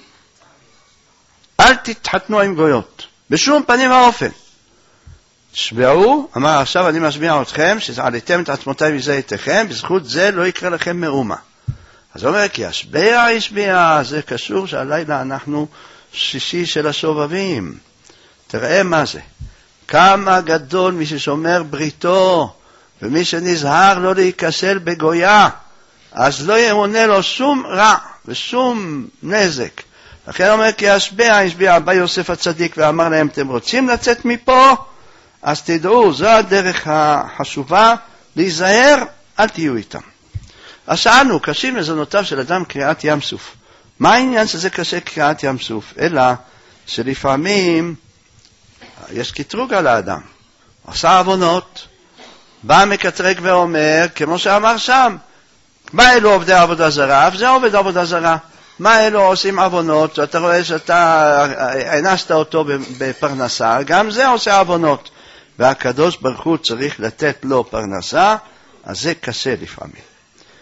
אל תתחתנו עם גויות. בשום פנים ואופן. שבעו, אמר, עכשיו אני משביע אתכם, שעליתם את עצמותיי מזה איתכם, בזכות זה לא יקרה לכם מאומה. אז הוא אומר, כי השביע השביע, זה קשור שהלילה אנחנו שישי של השובבים. תראה מה זה. כמה גדול מי ששומר בריתו, ומי שנזהר לא להיכשל בגויה, אז לא ימונה לו שום רע ושום נזק. לכן אומר, כי השביע השביע, בא יוסף הצדיק ואמר להם, אתם רוצים לצאת מפה? אז תדעו, זו הדרך החשובה, להיזהר, אל תהיו איתם. אז שאלנו, קשים מזונותיו של אדם קריאת ים סוף. מה העניין שזה קשה קריאת ים סוף? אלא שלפעמים יש קטרוג על האדם. עשה עוונות, בא מקטרג ואומר, כמו שאמר שם, מה אלו עובדי עבודה זרה? זה עובד עבודה זרה. מה אלו עושים עוונות? אתה רואה שאתה עינסת אותו בפרנסה, גם זה עושה עוונות. והקדוש ברוך הוא צריך לתת לו פרנסה, אז זה קשה לפעמים.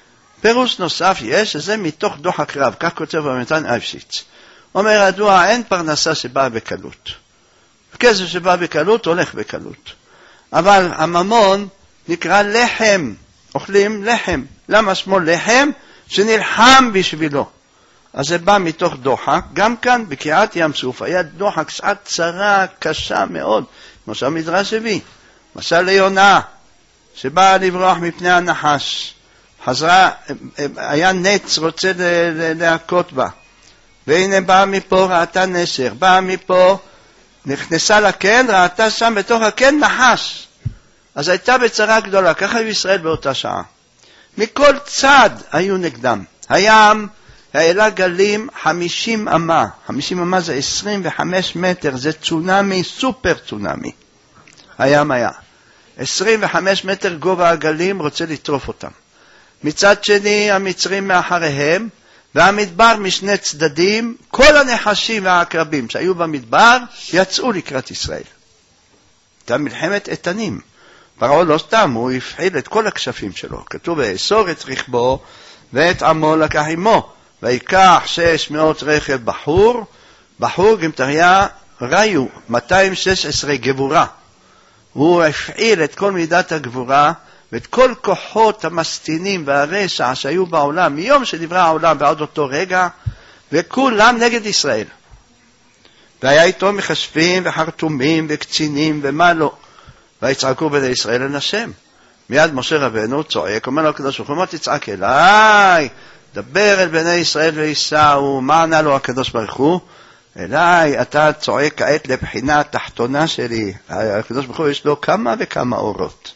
פירוש נוסף יש, שזה מתוך דוח הקרב, כך כותב במתן אייבשיץ. אומר, הדוע אין פרנסה שבאה בקלות. כסף שבא בקלות, הולך בקלות. אבל הממון נקרא לחם, אוכלים לחם. למה שמו לחם? שנלחם בשבילו. אז זה בא מתוך דוחק, גם כאן בקיעת ים סוף, היה דוחק שעת צרה קשה מאוד, כמו שהמדרש הביא. משל ליונה, שבאה לברוח מפני הנחש, חזרה, היה נץ רוצה להכות בה, והנה באה מפה, ראתה נסר, באה מפה, נכנסה לקן, ראתה שם בתוך הקן נחש. אז הייתה בצרה גדולה, ככה בישראל באותה שעה. מכל צד היו נגדם. הים העלה גלים חמישים אמה, חמישים אמה זה עשרים וחמש מטר, זה צונמי, סופר צונמי. הים היה. עשרים וחמש מטר גובה הגלים, רוצה לטרוף אותם. מצד שני המצרים מאחריהם, והמדבר משני צדדים, כל הנחשים והעקרבים שהיו במדבר יצאו לקראת ישראל. הייתה מלחמת איתנים. פרעה לא סתם, הוא הפחיל את כל הכשפים שלו. כתוב, ואסור את רכבו ואת עמו לקח עמו, ויקח שש מאות רכב בחור, בחור גמטריה ראיו, מאתיים ושש עשרה גבורה. הוא הפעיל את כל מידת הגבורה, ואת כל כוחות המסתינים והרשע שהיו בעולם, מיום שדברה העולם ועד אותו רגע, וכולם נגד ישראל. והיה איתו מחשבים וחרטומים וקצינים ומה לא. ויצעקו בני ישראל אל השם. מיד משה רבנו צועק, אומר לו הקדוש ברוך הוא, מה תצעק אליי? דבר אל בני ישראל ויסעו. מה ענה לו הקדוש ברוך הוא? אליי, אתה צועק כעת לבחינה התחתונה שלי. הקדוש ברוך הוא יש לו כמה וכמה אורות.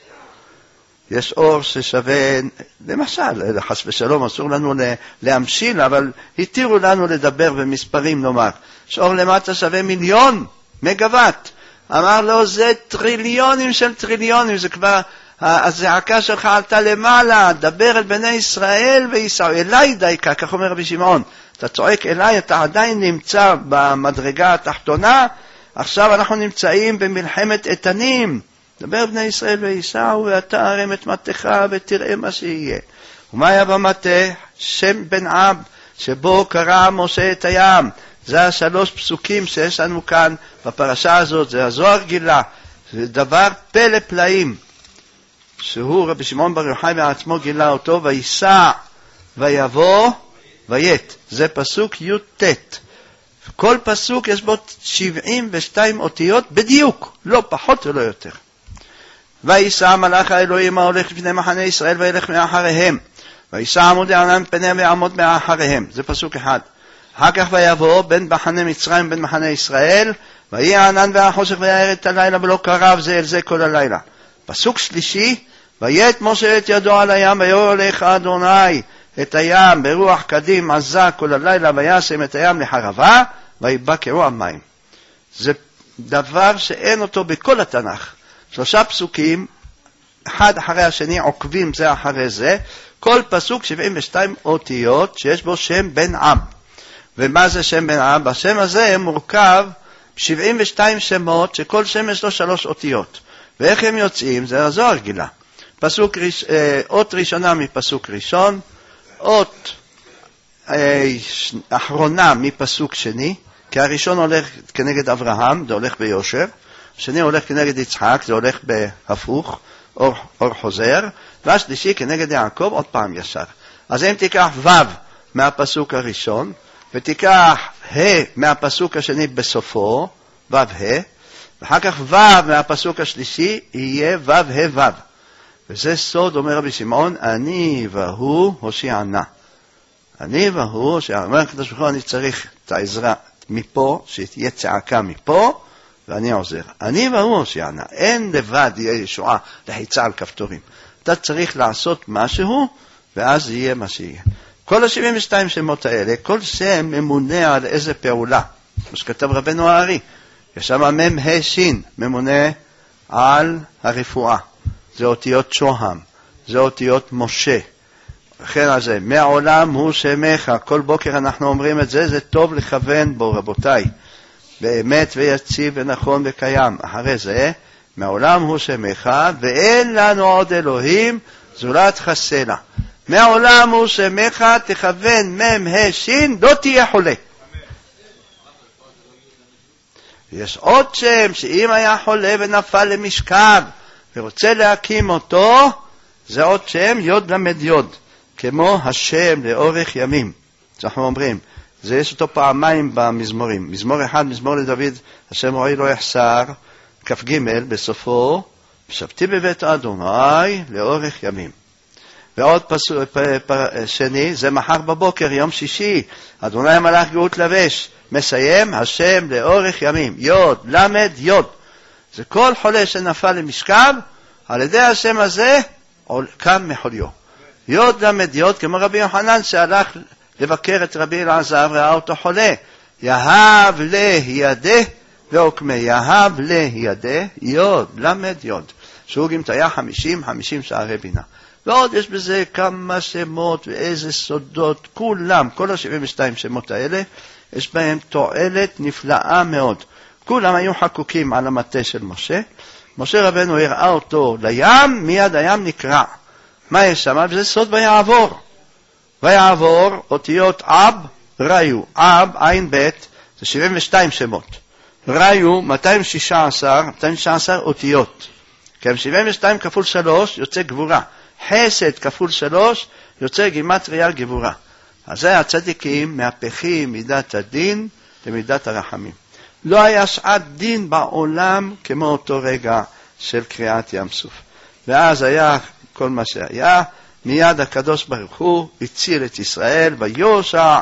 יש אור ששווה, למשל, חס ושלום, אסור לנו להמשיל, אבל התירו לנו לדבר במספרים, נאמר. יש אור למטה שווה מיליון מגוואט. אמר לו, זה טריליונים של טריליונים, זה כבר, הזעקה שלך עלתה למעלה, דבר אל בני ישראל ויסעו, אליי דייקה, כך אומר רבי שמעון. אתה צועק אליי, אתה עדיין נמצא במדרגה התחתונה, עכשיו אנחנו נמצאים במלחמת איתנים. דבר בני ישראל ויסעו, ואתה הרם את מטך ותראה מה שיהיה. ומה היה במטה? שם בן עב, שבו קרא משה את הים. זה השלוש פסוקים שיש לנו כאן בפרשה הזאת, זה הזוהר גילה, זה דבר פלא פלאים, שהוא רבי שמעון בר יוחאי בעצמו גילה אותו, ויסע ויבוא ויית, זה פסוק י"ט. כל פסוק יש בו שבעים ושתיים אותיות בדיוק, לא פחות ולא יותר. ויסע מלאך האלוהים ההולך לפני מחנה ישראל וילך מאחריהם, ויסע עמוד הענן פניהם ויעמוד מאחריהם, זה פסוק אחד. אחר כך ויבוא בין מחנה מצרים בין מחנה ישראל, ויהי הענן והחושך ויער את הלילה ולא קרב זה אל זה כל הלילה. פסוק שלישי, ויית משה את ידו על הים ויולך אדוני את הים ברוח קדים עזה כל הלילה, וישם את הים לחרבה ויבקעו המים. זה דבר שאין אותו בכל התנ"ך. שלושה פסוקים, אחד אחרי השני, עוקבים זה אחרי זה, כל פסוק שבעים ושתיים אותיות שיש בו שם בן עם. ומה זה שם בן עם? השם הזה מורכב שבעים ושתיים שמות שכל שם יש לו שלוש אותיות. ואיך הם יוצאים? זה הזוהר גילה. פסוק ראש, אה, אות ראשונה מפסוק ראשון, אות אה, אחרונה מפסוק שני, כי הראשון הולך כנגד אברהם, זה הולך ביושר, השני הולך כנגד יצחק, זה הולך בהפוך, אור, אור חוזר, והשלישי כנגד יעקב, עוד פעם ישר. אז אם תיקח ו' מהפסוק הראשון, ותיקח ה' מהפסוק השני בסופו, ו' ה', ואחר כך ו' מהפסוק השלישי, יהיה ו' ה' ו'. וזה סוד, אומר רבי שמעון, אני והוא הושיענה. אני והוא הושיענה. אומר הקדוש ברוך הוא, אני צריך את העזרה מפה, שתהיה צעקה מפה, ואני עוזר. אני והוא הושיענה. אין לבד יהיה ישועה לחיצה על כפתורים. אתה צריך לעשות משהו, ואז יהיה מה שיהיה. כל ה-שבעים ושתיים שמות האלה, כל שם ממונה על איזה פעולה. כמו שכתב רבנו הארי. יש שם מם ה' שין, ממונה על הרפואה. זה אותיות שוהם, זה אותיות משה. לכן הזה, מהעולם הוא שמך, כל בוקר אנחנו אומרים את זה, זה טוב לכוון בו רבותיי. באמת ויציב ונכון וקיים. אחרי זה, מהעולם הוא שמך, ואין לנו עוד אלוהים זולת חסלה. מעולם הוא שמך תכוון מם השין, לא תהיה חולה. יש עוד שם שאם היה חולה ונפל למשכב ורוצה להקים אותו, זה עוד שם יוד למד יוד, כמו השם לאורך ימים. אנחנו אומרים, זה יש אותו פעמיים במזמורים. מזמור אחד, מזמור לדוד, השם רואי לא יחסר, כף ג' בסופו, שבתי בבית אדוני לאורך ימים. ועוד פסוק שני, זה מחר בבוקר, יום שישי, אדוני המלאך גאות לבש, מסיים השם לאורך ימים, יוד, למד, יוד. זה כל חולה שנפל למשכב, על ידי השם הזה, קם מחוליו. יוד, למד, יוד, כמו רבי יוחנן שהלך לבקר את רבי אלעזר, ראה אותו חולה. יהב לידה ועוקמה, יהב לידה, יוד, למד, יוד. שהוא גמתיה חמישים, חמישים שערי בינה. ועוד יש בזה כמה שמות ואיזה סודות, כולם, כל ה-שבעים ושתיים שמות האלה, יש בהם תועלת נפלאה מאוד. כולם היו חקוקים על המטה של משה. משה רבנו הראה אותו לים, מיד הים נקרע. מה יש שם? וזה סוד ויעבור. ויעבור אותיות אב, ראיו. אב, עין בית, זה שבעים ושתיים שמות. ראיו, מאתיים ושש עשרה, מאתיים ושש עשרה אותיות. כי שבעים ושתיים כפול שלוש יוצא גבורה. חסד כפול שלוש יוצא גימטריה גבורה. אז זה הצדיקים מהפכים מידת הדין למידת הרחמים. לא היה שעת דין בעולם כמו אותו רגע של קריאת ים סוף. ואז היה כל מה שהיה, מיד הקדוש ברוך הוא הציל את ישראל, ויושע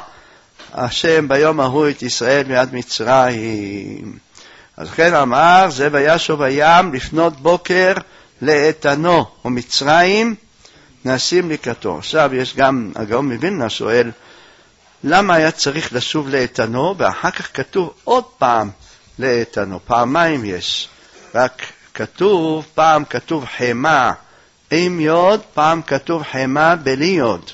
השם ביום ההוא את ישראל מיד מצרים. אז כן אמר, זה וישוב הים לפנות בוקר לאיתנו ומצרים נעשים לקראתו. עכשיו יש גם, הגאון מווילנה שואל, למה היה צריך לשוב לאיתנו, ואחר כך כתוב עוד פעם לאיתנו, פעמיים יש, רק כתוב, פעם כתוב חמה עם יוד, פעם כתוב חמה בלי יוד,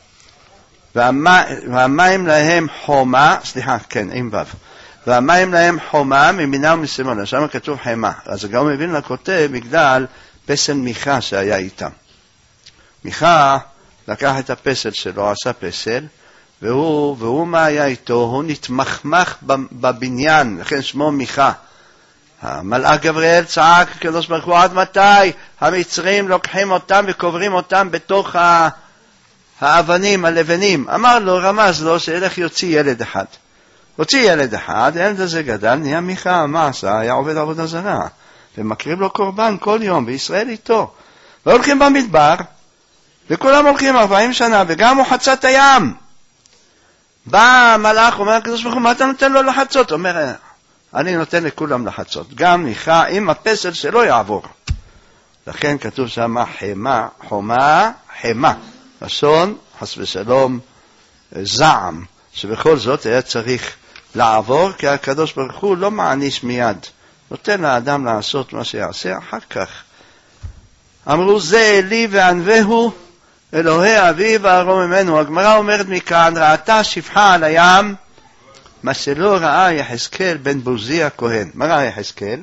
והמים להם חומה, סליחה, כן, עם וו, והמים להם חומה ממינה ומסימונה, שם כתוב חמה. אז הגאון מווילנה כותב בגלל פסל מיכה שהיה איתם. מיכה לקח את הפסל שלו, עשה פסל, והוא, והוא מה היה איתו? הוא נתמחמח בבניין, לכן שמו מיכה. המלאך גבריאל צעק, הקדוש ברוך הוא, עד מתי המצרים לוקחים אותם וקוברים אותם בתוך האבנים, הלבנים? אמר לו, רמז לו, שילך יוציא ילד אחד. הוציא ילד אחד, ילד הזה גדל, נהיה מיכה, מה עשה? היה עובד עבודה זרה. ומקריב לו קורבן כל יום, וישראל איתו. והולכים במדבר, וכולם הולכים ארבעים שנה, וגם הוא חצה את הים. בא המלאך, אומר, הקדוש ברוך הוא, מה אתה נותן לו לחצות? אומר, אני נותן לכולם לחצות. גם מיכה עם הפסל שלו יעבור. לכן כתוב שם חמה, חומה, חמה. לשון, חס ושלום, זעם. שבכל זאת היה צריך לעבור, כי הקדוש ברוך הוא לא מעניש מיד. נותן לאדם לעשות מה שיעשה אחר כך. אמרו, זה אלי וענבהו, אלוהי אבי וארום ממנו. הגמרא אומרת מכאן, ראתה שפחה על הים, מה שלא ראה יחזקאל בן בוזי הכהן. מה ראה יחזקאל?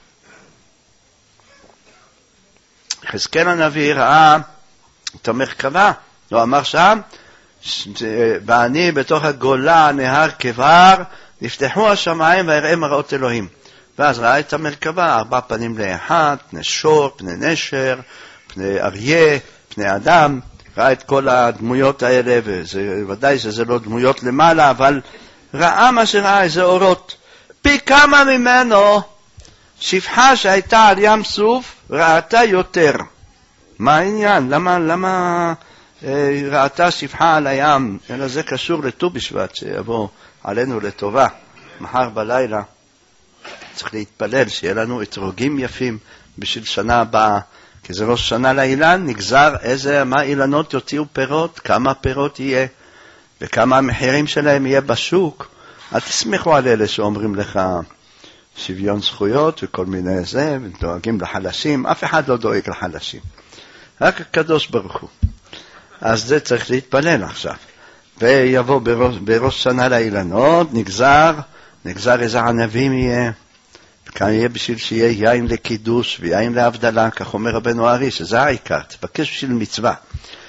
יחזקאל הנביא ראה את המרכבה, לא אמר שם, ואני בתוך הגולה נהר כבר, נפתחו השמיים ויראה מראות אלוהים. ואז ראה את המרכבה, ארבע פנים לאחד, פני שור, פני נשר, פני אריה, פני אדם. ראה את כל הדמויות האלה, וודאי שזה לא דמויות למעלה, אבל ראה מה שראה, איזה אורות. פי כמה ממנו, שפחה שהייתה על ים סוף, ראתה יותר. מה העניין? למה, למה אה, ראתה שפחה על הים? אלא זה קשור לט"ו בשבט, שיבוא עלינו לטובה. מחר בלילה צריך להתפלל, שיהיה לנו אתרוגים יפים בשביל שנה הבאה. כי זה ראש שנה לאילן, נגזר איזה, מה אילנות יוציאו פירות, כמה פירות יהיה, וכמה המחירים שלהם יהיה בשוק. אל תסמכו על אלה שאומרים לך שוויון זכויות וכל מיני זה, ודואגים לחלשים. אף אחד לא דואג לחלשים, רק הקדוש ברוך הוא. אז זה צריך להתפלל עכשיו. ויבוא בראש, בראש שנה לאילנות, נגזר, נגזר איזה ענבים יהיה, כאן יהיה בשביל שיהיה יין לקידוש ויין להבדלה, כך אומר רבנו הארי, שזה העיקר, תבקש בשביל מצווה.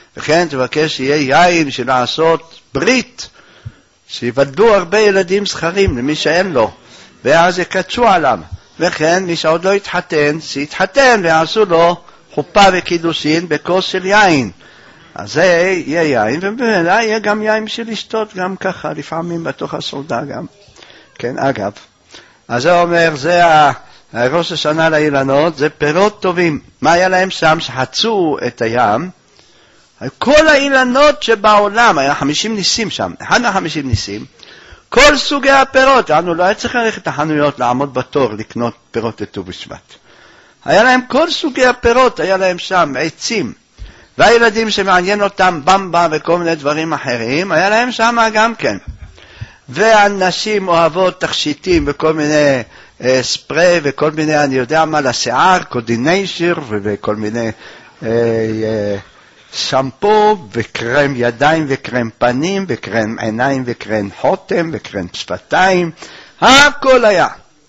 וכן תבקש שיהיה יין של לעשות ברית, שיוולדו הרבה ילדים זכרים למי שאין לו, ואז יקדשו עליו. וכן מי שעוד לא יתחתן, שיתחתן ויעשו לו חופה וקידושין בכוס של יין. אז זה יהיה יין, ובאמת יהיה גם יין בשביל לשתות, גם ככה, לפעמים בתוך הסעודה גם. כן, אגב. אז זה אומר, זה ראש השנה לאילנות, זה פירות טובים. מה היה להם שם? שחצו את הים, כל האילנות שבעולם, היה חמישים ניסים שם, אחד מהחמישים ניסים, כל סוגי הפירות, אנחנו לא היה צריך ללכת לחנויות, לעמוד בתור, לקנות פירות לט"ו בשבט. היה להם כל סוגי הפירות, היה להם שם עצים, והילדים שמעניין אותם במבה וכל מיני דברים אחרים, היה להם שם גם כן. והנשים אוהבות תכשיטים וכל מיני אה, ספרי וכל מיני, אני יודע מה, לשיער, קודיניישר וכל מיני אה, אה, שמפו וקרם ידיים וקרם פנים וקרם עיניים וקרם חותם וקרם שפתיים, הכל היה.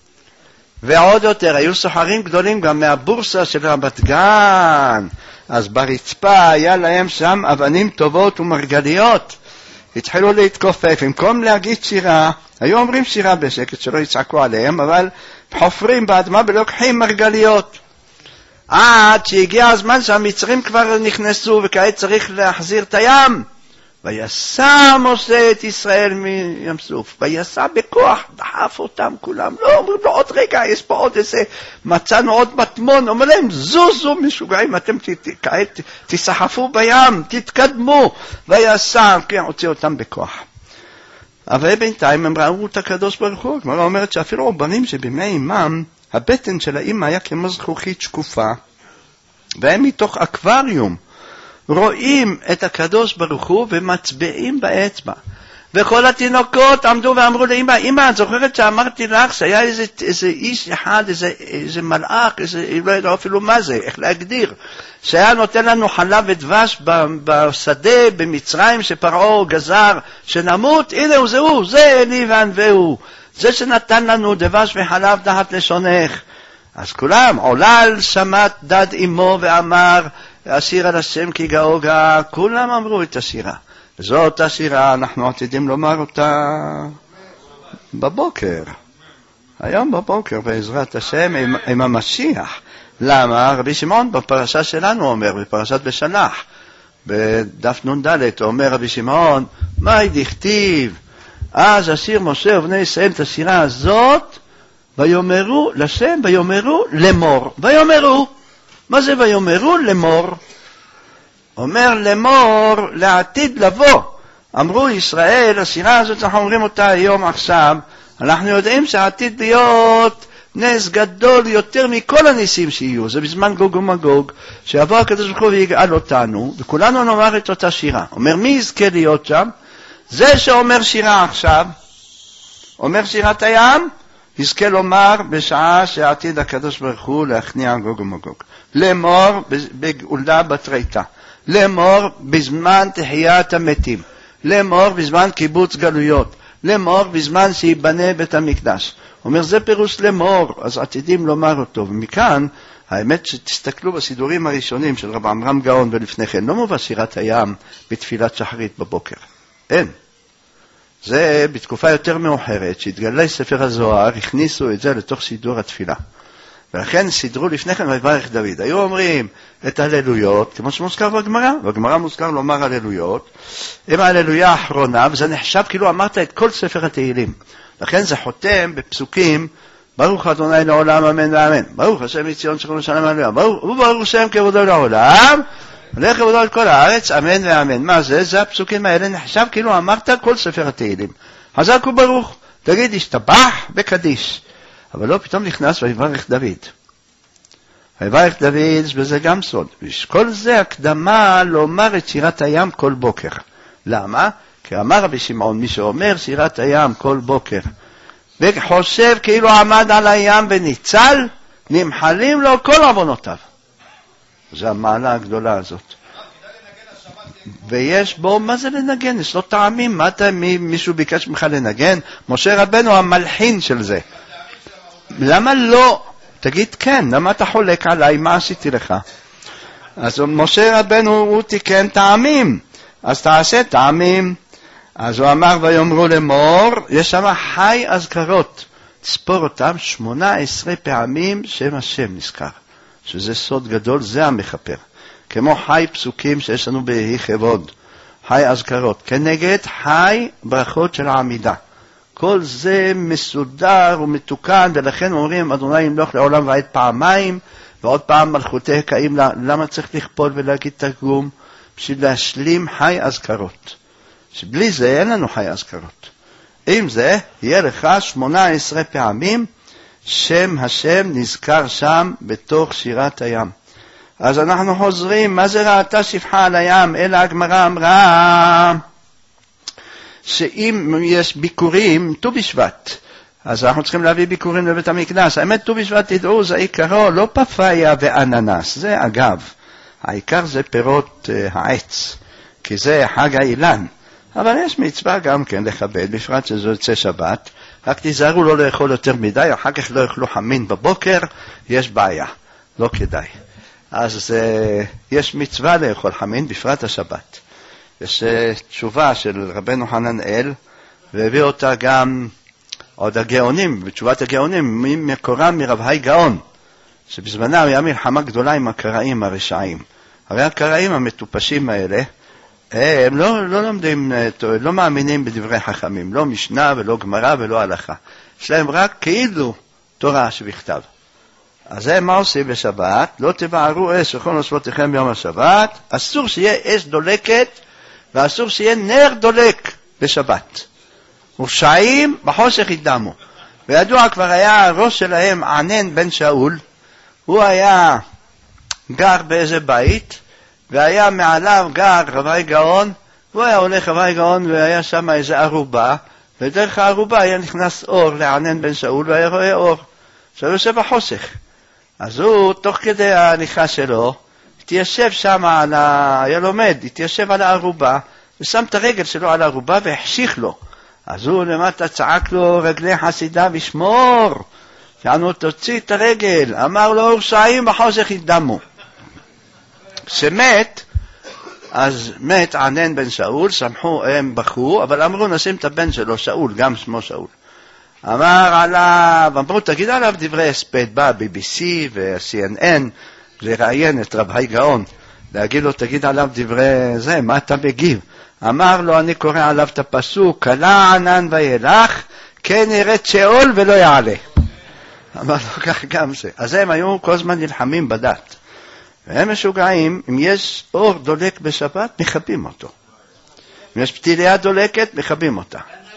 ועוד יותר, היו סוחרים גדולים גם מהבורסה של רמת גן, אז ברצפה היה להם שם אבנים טובות ומרגליות. התחילו להתכופף, במקום להגיד שירה, היו אומרים שירה בשקט שלא יצעקו עליהם, אבל חופרים באדמה ולוקחים מרגליות. עד שהגיע הזמן שהמצרים כבר נכנסו וכעת צריך להחזיר את הים. ויסע משה את ישראל מים סוף, ויסע בכוח, דחף אותם כולם. לא, אומרים לו עוד רגע, יש פה עוד איזה, מצאנו עוד מטמון, אומר להם זוזו משוגעים, אתם כעת תסחפו בים, תתקדמו. ויסע, כן, הוציא אותם בכוח. אבל בינתיים הם ראו את הקדוש ברוך הוא, כלומר אומרת שאפילו עוברים שבימי אימם, הבטן של האמא היה כמו זכוכית שקופה, והם מתוך אקווריום, רואים את הקדוש ברוך הוא ומצביעים באצבע. וכל התינוקות עמדו ואמרו לאמא, אמא, את זוכרת שאמרתי לך שהיה איזה, איזה איש אחד, איזה, איזה מלאך, איזה, לא יודע אפילו מה זה, איך להגדיר, שהיה נותן לנו חלב ודבש בשדה במצרים שפרעה גזר שנמות, הנה הוא, זה הוא, זה אלי וענווהו, זה שנתן לנו דבש וחלב תחת לשונך. אז כולם, עולל שמט דד אמו ואמר, אסיר על השם כי גאו גאה, כולם אמרו את השירה. זאת השירה, אנחנו עתידים לומר אותה בבוקר. היום בבוקר, בעזרת השם, עם, עם המשיח. למה? רבי שמעון בפרשה שלנו אומר, בפרשת בשלח, בדף נון ד' אומר רבי שמעון, מה דכתיב? אז אסיר משה ובני ישראל את השירה הזאת, ויאמרו לשם, ויאמרו לאמור. ויאמרו, מה זה ויאמרו? לאמור. אומר לאמור לעתיד לבוא. אמרו ישראל, השירה הזאת אנחנו אומרים אותה היום עכשיו, אנחנו יודעים שעתיד להיות נס גדול יותר מכל הניסים שיהיו. זה בזמן גוג ומגוג, שיבוא הקדוש ברוך הוא ויגאל אותנו, וכולנו נאמר את אותה שירה. אומר מי יזכה להיות שם? זה שאומר שירה עכשיו, אומר שירת הים, יזכה לומר בשעה שעתיד הקדוש ברוך הוא להכניע גוג ומגוג. לאמור בגאולה בתריתה, לאמור בזמן תחיית המתים, לאמור בזמן קיבוץ גלויות, לאמור בזמן שיבנה בית המקדש. אומר זה פירוש לאמור, אז עתידים לומר אותו. ומכאן האמת שתסתכלו בסידורים הראשונים של רב עמרם גאון ולפני כן, לא מובא שירת הים בתפילת שחרית בבוקר, אין. זה בתקופה יותר מאוחרת, שהתגלה ספר הזוהר, הכניסו את זה לתוך סידור התפילה. ולכן סידרו לפני כן ויברך דוד. היו אומרים את הללויות, כמו שמוזכר בגמרא, בגמרא מוזכר לומר הללויות, עם ההללויה האחרונה, וזה נחשב כאילו אמרת את כל ספר התהילים. לכן זה חותם בפסוקים, ברוך אדוני לעולם אמן ואמן, ברוך השם מציון שכונו שלם עליה, וברוך השם כבודו לעולם, הולך כבודו על כל הארץ, אמן ואמן. מה זה? זה הפסוקים האלה נחשב כאילו אמרת כל ספר התהילים. חזק וברוך, תגיד השתבח וקדיש. אבל לא פתאום נכנס ויברך דוד. ויברך דוד, וזה גם סוד. כל זה הקדמה לומר את שירת הים כל בוקר. למה? כי אמר רבי שמעון, מי שאומר שירת הים כל בוקר, וחושב כאילו עמד על הים וניצל, נמחלים לו כל עוונותיו. זה המעלה הגדולה הזאת. ויש בו, מה זה לנגן? יש לו טעמים. מה אתה, מישהו ביקש ממך לנגן? משה רבנו המלחין של זה. למה לא? תגיד כן, למה אתה חולק עליי? מה עשיתי לך? אז משה רבנו הוא תיקן טעמים, אז תעשה טעמים. אז הוא אמר ויאמרו לאמור, יש שם חי אזכרות, תספור אותם שמונה עשרה פעמים שם השם נזכר, שזה סוד גדול, זה המכפר. כמו חי פסוקים שיש לנו ביהי כבוד, חי אזכרות, כנגד חי ברכות של העמידה. כל זה מסודר ומתוקן, ולכן אומרים, אדוני ימלוך לעולם ועד פעמיים, ועוד פעם מלכותי קאים, למה צריך לכפול ולהגיד תרגום? בשביל להשלים חי אזכרות. שבלי זה אין לנו חי אזכרות. עם זה, יהיה לך שמונה עשרה פעמים, שם השם נזכר שם בתוך שירת הים. אז אנחנו חוזרים, מה זה ראתה שפחה על הים? אלא הגמרא אמרה, שאם יש ביקורים, ט"ו בשבט, אז אנחנו צריכים להביא ביקורים לבית המקדש. האמת, ט"ו בשבט תדעו, זה עיקרו, לא פפאיה ואננס, זה אגב. העיקר זה פירות uh, העץ, כי זה חג האילן. אבל יש מצווה גם כן לכבד, בפרט שזה יוצא שבת, רק תיזהרו לא לאכול יותר מדי, אחר כך לא יאכלו חמין בבוקר, יש בעיה, לא כדאי. אז uh, יש מצווה לאכול חמין, בפרט השבת. יש uh, תשובה של רבנו חננאל, והביא אותה גם עוד הגאונים, בתשובת הגאונים, מקורם מרבי גאון, שבזמנה היה מלחמה גדולה עם הקראים הרשעים. הרי הקראים המטופשים האלה, הם לא, לא לומדים, לא מאמינים בדברי חכמים, לא משנה ולא גמרא ולא הלכה. יש להם רק כאילו תורה שבכתב. אז זה מה עושים בשבת? לא תבערו אש וכל נוספותיכם ביום השבת, אסור שיהיה אש דולקת, ואסור שיהיה נר דולק בשבת. ורשעים בחושך ידמו. וידוע כבר היה הראש שלהם ענן בן שאול, הוא היה גר באיזה בית, והיה מעליו גר רבי גאון, הוא היה הולך רבי גאון והיה שם איזה ערובה, ודרך הערובה היה נכנס אור לענן בן שאול והיה רואה אור. עכשיו יושב בחושך. אז הוא תוך כדי ההליכה שלו, התיישב שם על ה... היה לומד, התיישב על הערובה, ושם את הרגל שלו על הערובה והחשיך לו. אז הוא למטה צעק לו רגלי חסידה ושמור, יענו תוציא את הרגל, אמר לו רשעים בחושך ידמו. כשמת, אז מת ענן בן שאול, שמחו, הם בחרו, אבל אמרו נשים את הבן שלו, שאול, גם שמו שאול. אמר עליו, אמרו תגיד עליו דברי הספד, בא בי בי סי ו-סי אן אן לראיין את רבי גאון, להגיד לו תגיד עליו דברי זה, מה אתה מגיב? אמר לו אני קורא עליו את הפסוק, קלה ענן וילך, כן ירד שאול ולא יעלה. אמר לו כך גם זה. אז הם היו כל הזמן נלחמים בדת. והם משוגעים, אם יש אור דולק בשבת, מחבים אותו. אם יש פתיליה דולקת, מחבים אותה.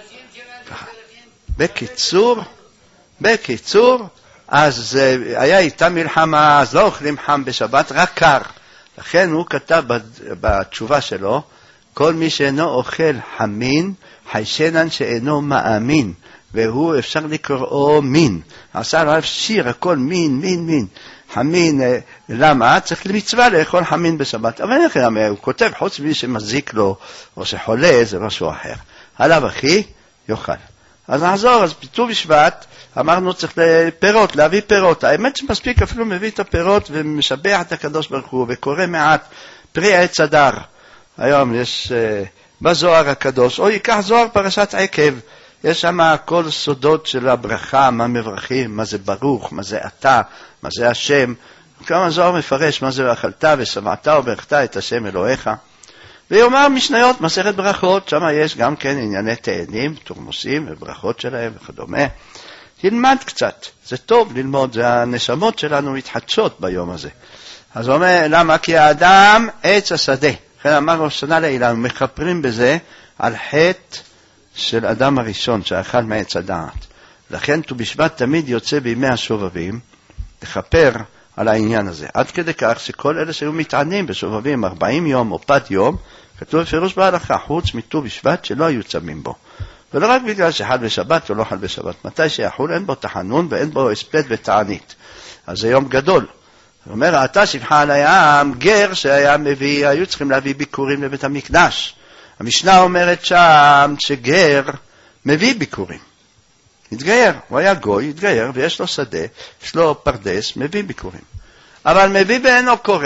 בקיצור, בקיצור, אז היה איתה מלחמה, אז לא אוכלים חם בשבת, רק קר. לכן הוא כתב בתשובה שלו, כל מי שאינו אוכל חמין, חיישנן שאינו מאמין, והוא אפשר לקראו מין. עשה עליו שיר, הכל מין, מין, מין. חמין, למה? צריך למצווה לאכול חמין בשבת. אבל איך הוא כותב, חוץ מי שמזיק לו, או שחולה, זה משהו אחר. עליו אחי, יאכל. אז נחזור, אז ט"ו בשבט, אמרנו צריך פירות, להביא פירות. האמת שמספיק אפילו מביא את הפירות, ומשבח את הקדוש ברוך הוא, וקורא מעט פרי עץ הדר. היום יש uh, בזוהר הקדוש, או ייקח זוהר פרשת עקב, יש שם כל סודות של הברכה, מה מברכים, מה זה ברוך, מה זה אתה, מה זה השם. כמה זוהר מפרש מה זה ואכלת ושמעת וברכת את השם אלוהיך. ויאמר משניות, מסכת ברכות, שם יש גם כן ענייני תאנים, תורמוסים וברכות שלהם וכדומה. תלמד קצת, זה טוב ללמוד, זה הנשמות שלנו מתחדשות ביום הזה. אז הוא אומר, למה? כי האדם עץ השדה. לכן אמר ראש השנה לאילן, מכפרים בזה על חטא של אדם הראשון שאכל מעץ הדעת. לכן ט"ו בשבט תמיד יוצא בימי השובבים לכפר על העניין הזה. עד כדי כך שכל אלה שהיו מתענים בשובבים ארבעים יום או פת יום, כתוב בפירוש בהלכה, חוץ מט"ו בשבט שלא היו צמים בו. ולא רק בגלל שחל בשבת או לא חל בשבת. מתי שיחול אין בו תחנון ואין בו הספד ותענית. אז זה יום גדול. זאת אומרת, אתה שפחה על הים, גר שהיה מביא, היו צריכים להביא ביקורים לבית המקדש. המשנה אומרת שם שגר מביא ביקורים. התגייר, הוא היה גוי, התגייר, ויש לו שדה, יש לו פרדס, מביא ביקורים. אבל מביא ואינו קורא.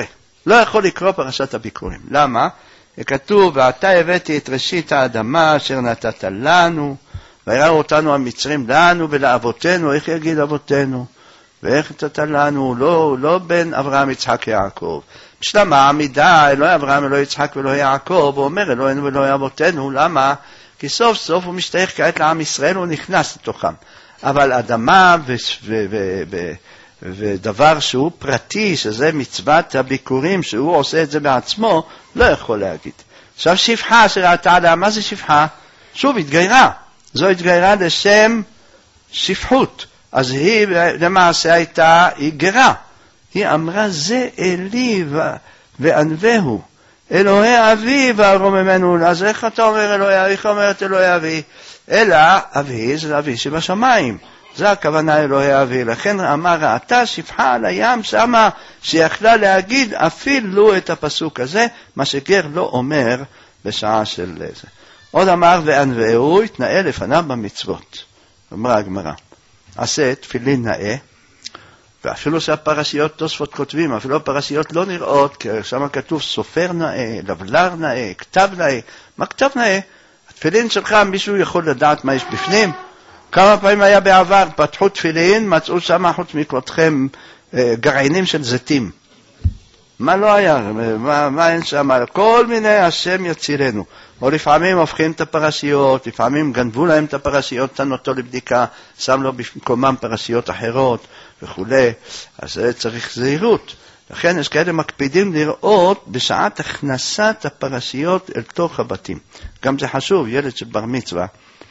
לא יכול לקרוא פרשת הביקורים. למה? כתוב, ואתה הבאתי את ראשית האדמה אשר נתת לנו, ויראו אותנו המצרים לנו ולאבותינו, איך יגיד אבותינו? ואיך נתת לנו? לא, לא בין אברהם, יצחק ויעקב. בשלמה העמידה, אלוהי אברהם, אלוהי יצחק ואלוהי יעקב, הוא אומר אלוהינו ואלוהי אבותינו. למה? כי סוף סוף הוא משתייך כעת לעם ישראל, הוא נכנס לתוכם. אבל אדמה ו- ו- ו- ו- ודבר שהוא פרטי, שזה מצוות הביקורים, שהוא עושה את זה בעצמו, לא יכול להגיד. עכשיו שפחה שראתה אדם, מה זה שפחה? שוב, התגיירה. זו התגיירה לשם שפחות. אז היא למעשה הייתה, היא גרה. היא אמרה, זה אלי וענווהו. אלוהי אבי וארוממנו. אז איך אתה אומר אלוהי אבי? איך אומרת אלוהי אבי? אלא אבי זה אבי שבשמיים. זה הכוונה אלוהי אבי. לכן אמר, ראתה שפחה על הים שמה, שיכלה להגיד אפילו את הפסוק הזה, מה שגר לא אומר בשעה של זה. עוד אמר, וענווהו התנאה לפניו במצוות. אמרה הגמרא, עשה תפילין נאה, ואפילו שהפרשיות תוספות כותבים, אפילו הפרשיות לא נראות, כי שם כתוב סופר נאה, לבלר נאה, כתב נאה. מה כתב נאה? התפילין שלך, מישהו יכול לדעת מה יש בפנים? כמה פעמים היה בעבר, פתחו תפילין, מצאו שם חוץ מכבודכם גרעינים של זיתים. מה לא היה? מה, מה אין שם? כל מיני השם יצילנו. או לפעמים הופכים את הפרשיות, לפעמים גנבו להם את הפרשיות, תנו אותו לבדיקה, שם לו במקומם פרשיות אחרות וכו'. אז זה צריך זהירות. לכן יש כאלה מקפידים לראות בשעת הכנסת הפרשיות אל תוך הבתים. גם זה חשוב, ילד של בר מצווה,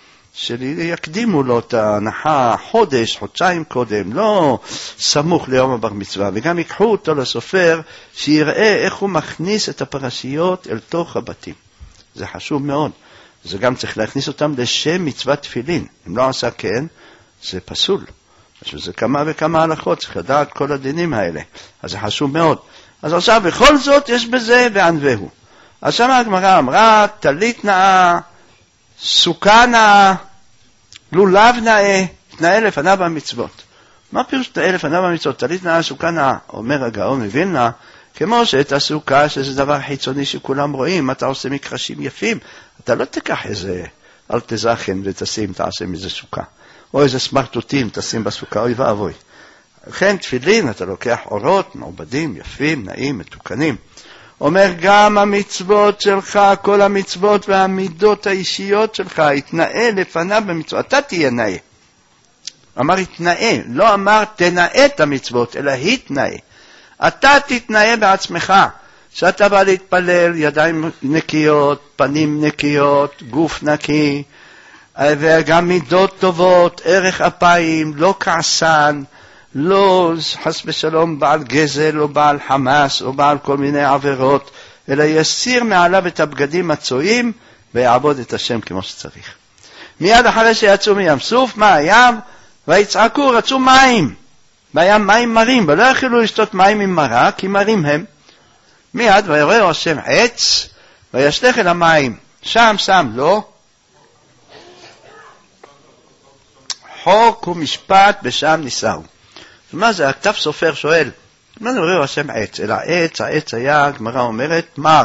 שיקדימו לו את ההנחה חודש, חודשיים קודם, לא סמוך ליום הבר מצווה, וגם ייקחו אותו לסופר שיראה איך הוא מכניס את הפרשיות אל תוך הבתים. זה חשוב מאוד. זה גם צריך להכניס אותם לשם מצוות תפילין. אם לא עשה כן, זה פסול. זה כמה וכמה הלכות, צריך לדעת כל הדינים האלה. אז זה חשוב מאוד. אז עכשיו, בכל זאת יש בזה וענווהו. אז שם הגמרא אמרה, טלית נאה, סוכה נאה, לולב נאה, תנאה לפניו במצוות. מה פירוש תנאה לפניו במצוות? טלית נאה, סוכה נאה. אומר הגאון מווילנה, כמו שאת הסוכה, שזה דבר חיצוני שכולם רואים, אתה עושה מקרשים יפים, אתה לא תיקח איזה אל תזכן ותשים, תעשה מזה סוכה. או איזה סמרטוטים, תשים בסוכה, אוי ואבוי. לכן תפילין, אתה לוקח אורות, מעובדים, יפים, נעים, מתוקנים. אומר גם המצוות שלך, כל המצוות והמידות האישיות שלך, התנאה לפניו במצוות. אתה תהיה נאה. אמר התנאה, לא אמר תנאה את המצוות, אלא התנאה. אתה תתנאה בעצמך, שאתה בא להתפלל, ידיים נקיות, פנים נקיות, גוף נקי, וגם מידות טובות, ערך אפיים, לא כעסן, לא חס ושלום בעל גזל או בעל חמאס או בעל כל מיני עבירות, אלא יסיר מעליו את הבגדים הצועים ויעבוד את השם כמו שצריך. מיד אחרי שיצאו מים סוף, מה הים? ויצעקו, רצו מים. והיה מים מרים, ולא יכלו לשתות מים עם מרה, כי מרים הם. מיד ויראו השם עץ, וישלך אל המים. שם שם לו חוק ומשפט בשם ניסהו. ומה זה? הכתב סופר שואל, מה זה ראו השם עץ? אלא עץ, העץ היה, הגמרא אומרת, מר.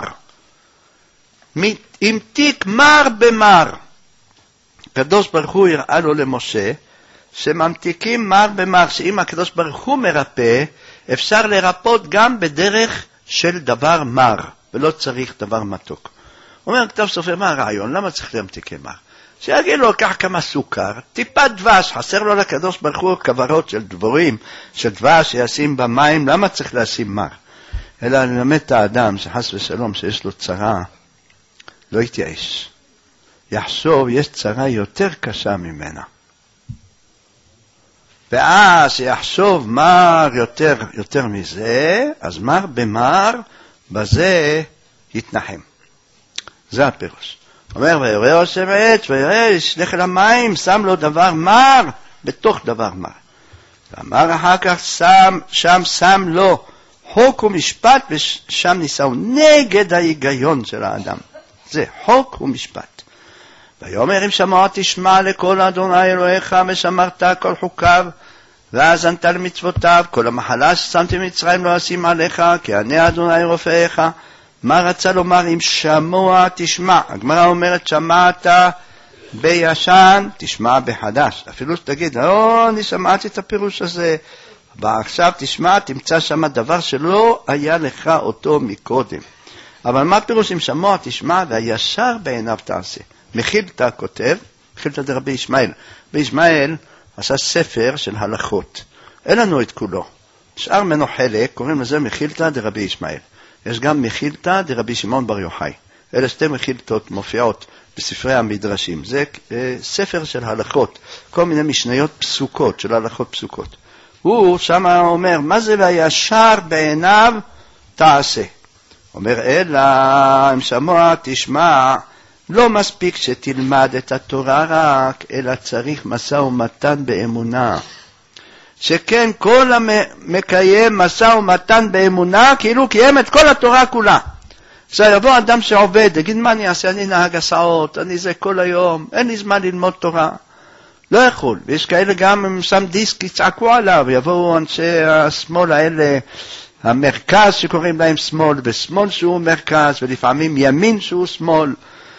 המתיק מר במר. הקדוש ברוך הוא הראה לו למשה, שממתיקים מר במר, שאם הקדוש ברוך הוא מרפא, אפשר לרפות גם בדרך של דבר מר, ולא צריך דבר מתוק. אומר כתב סופר, מה הרעיון? למה צריך להמתיקי מר? שיגיד לו, קח כמה סוכר, טיפת דבש, חסר לו לקדוש ברוך הוא כברות של דבורים, של דבש שישים במים, למה צריך לשים מר? אלא ללמד את האדם שחס ושלום שיש לו צרה, לא יתייאש. יחשוב, יש צרה יותר קשה ממנה. ואז שיחשוב מר יותר, יותר מזה, אז מר במר, בזה יתנחם. זה הפירוש. אומר, ויראה השם עץ, ויראה, ישלח אל המים, שם לו דבר מר, בתוך דבר מר. ואמר אחר כך, שם, שם שם לו חוק ומשפט, ושם ניסהו נגד ההיגיון של האדם. זה חוק ומשפט. ויאמר אם שמוע תשמע לכל אדוני אלוהיך, ושמרת כל חוקיו, ואז ענת למצוותיו, כל המחלה ששמתי במצרים לא אשים עליך, כי אני אדוני רופאיך. מה רצה לומר אם שמוע תשמע? הגמרא אומרת שמעת בישן, תשמע בחדש. אפילו שתגיד, לא, אני שמעתי את הפירוש הזה, ועכשיו תשמע, תמצא שם דבר שלא היה לך אותו מקודם. אבל מה פירוש אם שמוע תשמע והישר בעיניו תעשה? מחילתא כותב, מחילתא דרבי ישמעאל. רבי ישמעאל עשה ספר של הלכות. אין לנו את כולו. שאר ממנו חלק, קוראים לזה מחילתא דרבי ישמעאל. יש גם מחילתא דרבי שמעון בר יוחאי. אלה שתי מחילתות מופיעות בספרי המדרשים. זה אה, ספר של הלכות, כל מיני משניות פסוקות, של הלכות פסוקות. הוא שם אומר, מה זה והישר בעיניו תעשה? אומר, אלא אם שמוע תשמע, לא מספיק שתלמד את התורה רק, אלא צריך משא ומתן באמונה. שכן כל המקיים משא ומתן באמונה, כאילו קיים את כל התורה כולה. עכשיו יבוא אדם שעובד, יגיד, מה אני אעשה? אני נהג הסעות, אני זה כל היום, אין לי זמן ללמוד תורה. לא יכול. ויש כאלה גם, אם שם דיסק, יצעקו עליו, יבואו אנשי השמאל האלה, המרכז שקוראים להם שמאל, ושמאל שהוא מרכז, ולפעמים ימין שהוא שמאל,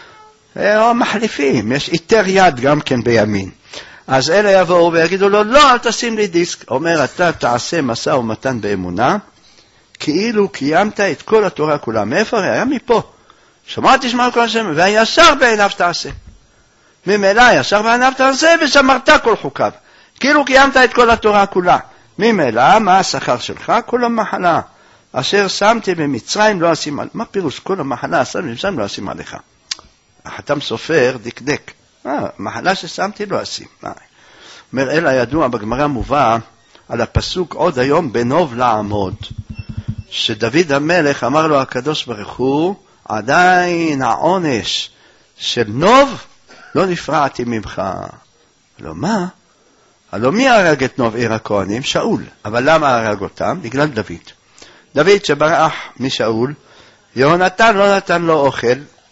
או מחליפים, יש איתר יד גם כן בימין. אז אלה יבואו ויגידו לו, לא, אל תשים לי דיסק. אומר, אתה תעשה משא ומתן באמונה, כאילו קיימת את כל התורה כולה. מאיפה היה? מפה. שמע תשמע כל השם, והישר בעיניו תעשה. ממילא ישר בעיניו תעשה, ושמרת כל חוקיו. כאילו קיימת את כל התורה כולה. ממילא, מה השכר שלך? כל המחלה. אשר שמתי במצרים לא אשים עליך. מה פירוש? כל המחלה שמתי במצרים לא אשים עליך. החתם סופר דקדק. אה, מחלה ששמתי לא אשים. אומר, אלא ידוע בגמרא מובא על הפסוק עוד היום בנוב לעמוד. שדוד המלך אמר לו הקדוש ברוך הוא, עדיין העונש של נוב לא נפרעתי ממך. לא מה? הלא מי הרג את נוב עיר הכהנים? שאול. אבל למה הרג אותם? בגלל דוד. דוד שברח משאול, יהונתן לא נתן לו אוכל,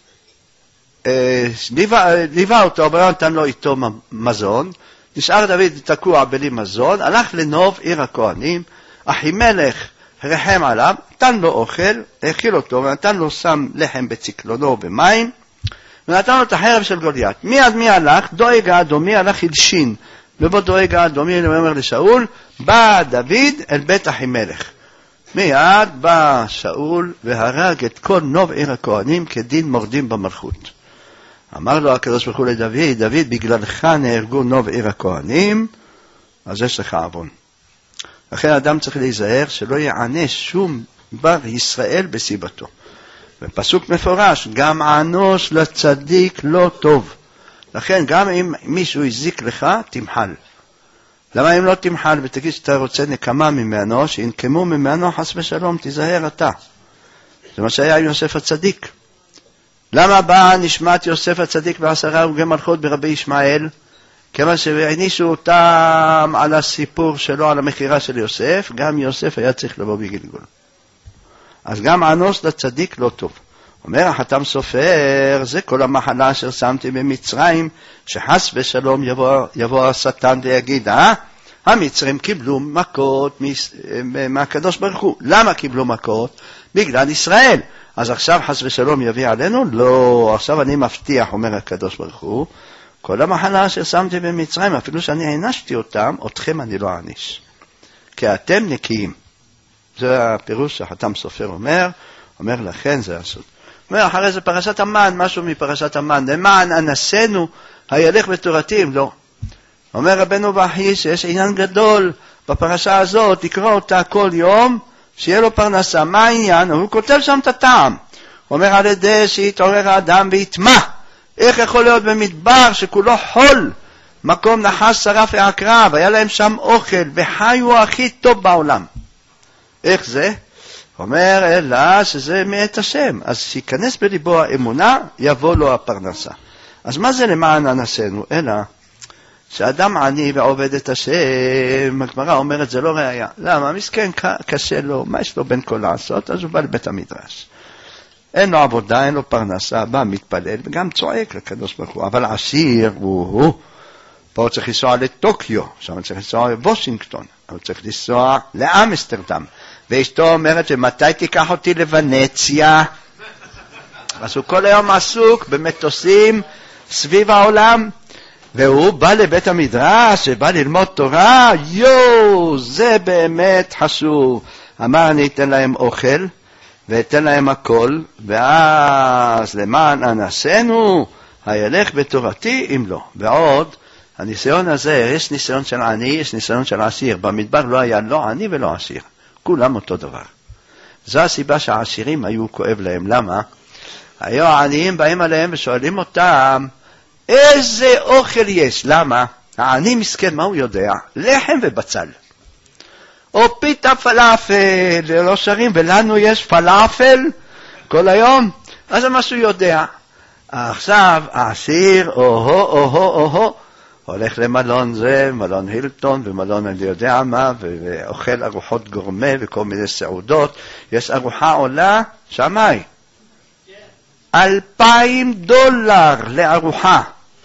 אה, ליווה, ליווה אותו, אבל לא נתן לו איתו מזון, נשאר דוד תקוע בלי מזון, הלך לנוב עיר הכהנים, אחימלך רחם עליו, נתן לו אוכל, האכיל אותו, ונתן לו שם לחם בצקלונו במים, ונתן לו את החרב של גוליית. מיד מי הלך? דואג האדומי הלך הלשין, ובו דואג האדומי אומר לשאול, בא דוד אל בית אחימלך. מיד בא שאול והרג את כל נוב עיר הכהנים כדין מורדים במלכות. אמר לו הקדוש ברוך הוא לדוד, דוד בגללך נהרגו נוב עיר הכהנים, אז יש לך עוון. לכן האדם צריך להיזהר שלא יענש שום בר ישראל בסיבתו. בפסוק מפורש, גם ענוש לצדיק לא טוב. לכן גם אם מישהו יזיק לך, תמחל. למה אם לא תמחל ותגיד שאתה רוצה נקמה ממנו, שינקמו ממנו חס ושלום, תיזהר אתה. זה מה שהיה עם יוסף הצדיק. למה באה נשמת יוסף הצדיק בעשרה הרוגי מלכות ברבי ישמעאל? כיוון שהענישו אותם על הסיפור שלו, על המחירה של יוסף, גם יוסף היה צריך לבוא בגלגול. אז גם ענוש לצדיק לא טוב. אומר החתם סופר, זה כל המחלה אשר שמתי במצרים, שחס ושלום יבוא, יבוא השטן ויגיד, אה? המצרים קיבלו מכות מהקדוש ברוך הוא. למה קיבלו מכות? בגלל ישראל. אז עכשיו חס ושלום יביא עלינו? לא, עכשיו אני מבטיח, אומר הקדוש ברוך הוא, כל המחלה אשר שמתי במצרים, אפילו שאני הענשתי אותם, אתכם אני לא אעניש. כי אתם נקיים. זה הפירוש שהחתם סופר אומר, אומר לכן זה הסוד. אומר, אחרי זה פרשת המן, משהו מפרשת המן, למען אנסנו, הילך בתורתים, לא. אומר רבנו באחי שיש עניין גדול בפרשה הזאת, תקרא אותה כל יום, שיהיה לו פרנסה. מה העניין? הוא כותב שם את הטעם. אומר, על ידי שיתעורר האדם ויתמה. איך יכול להיות במדבר שכולו חול, מקום נחש שרף ועקרב, היה להם שם אוכל, וחיו הכי טוב בעולם. איך זה? אומר, אלא שזה מאת השם. אז שיכנס בליבו האמונה, יבוא לו הפרנסה. אז מה זה למען אנסנו? אלא שאדם עני ועובד את השם, הגמרא אומרת, זה לא ראיה. למה? מסכן קשה לו, מה יש לו בין כל לעשות? אז הוא בא לבית המדרש. אין לו עבודה, אין לו פרנסה, בא מתפלל, וגם צועק לקדוש ברוך הוא. אבל עשיר הוא, הוא פה צריך לנסוע לטוקיו, שם צריך לנסוע לוושינגטון, אבל צריך לנסוע לאמסטרדם. ואשתו אומרת, ומתי תיקח אותי לוונציה? אז הוא כל היום עסוק במטוסים סביב העולם, והוא בא לבית המדרש, ובא ללמוד תורה, יו, זה באמת חשוב. אמר, אני אתן להם אוכל, ואתן להם הכל, ואז למען אנסינו, הילך בתורתי אם לא. ועוד, הניסיון הזה, יש ניסיון של עני, יש ניסיון של עשיר. במדבר לא היה לא עני ולא עשיר. כולם אותו דבר. זו הסיבה שהעשירים היו כואב להם. למה? היו העניים באים עליהם ושואלים אותם, איזה אוכל יש? למה? העני מסכן, מה הוא יודע? לחם ובצל. או פיתה פלאפל, לא שרים, ולנו יש פלאפל כל היום, אז זה מה שהוא יודע. עכשיו, העשיר, או-הו, או-הו, או-הו, הולך למלון זה, מלון הילטון, ומלון אני יודע מה, ואוכל ארוחות גורמה וכל מיני סעודות. יש ארוחה עולה, שמי, אלפיים דולר לארוחה.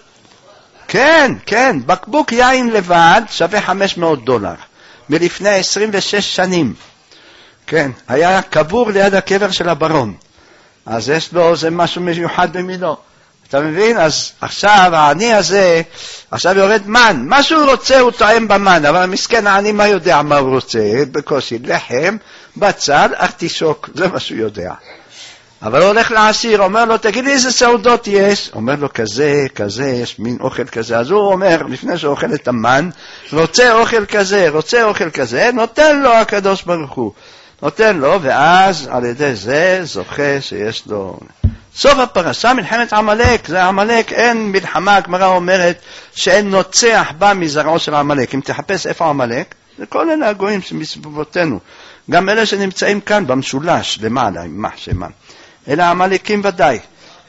כן, כן, בקבוק יין לבד שווה חמש מאות דולר. מלפני עשרים ושש שנים. כן, היה קבור ליד הקבר של הברון. אז יש לו זה משהו מיוחד במינו. אתה מבין? אז עכשיו העני הזה, עכשיו יורד מן. מה שהוא רוצה הוא טועם במן, אבל המסכן העני מה יודע מה הוא רוצה? בקושי לחם, בצל, ארטישוק, זה מה שהוא יודע. אבל הוא הולך לעשיר, אומר לו, תגיד לי איזה סעודות יש? אומר לו, כזה, כזה, יש מין אוכל כזה. אז הוא אומר, לפני שהוא אוכל את המן, רוצה אוכל כזה, רוצה אוכל כזה, נותן לו הקדוש ברוך הוא. נותן לו, ואז על ידי זה זוכה שיש לו... סוף הפרשה, מלחמת עמלק, זה עמלק, אין מלחמה, הגמרא אומרת שאין נוצח בה מזרעו של עמלק. אם תחפש איפה עמלק, זה כל אלה הגויים שמסביבותינו. גם אלה שנמצאים כאן במשולש, למעלה, עם מחשמן. אלה עמלקים ודאי.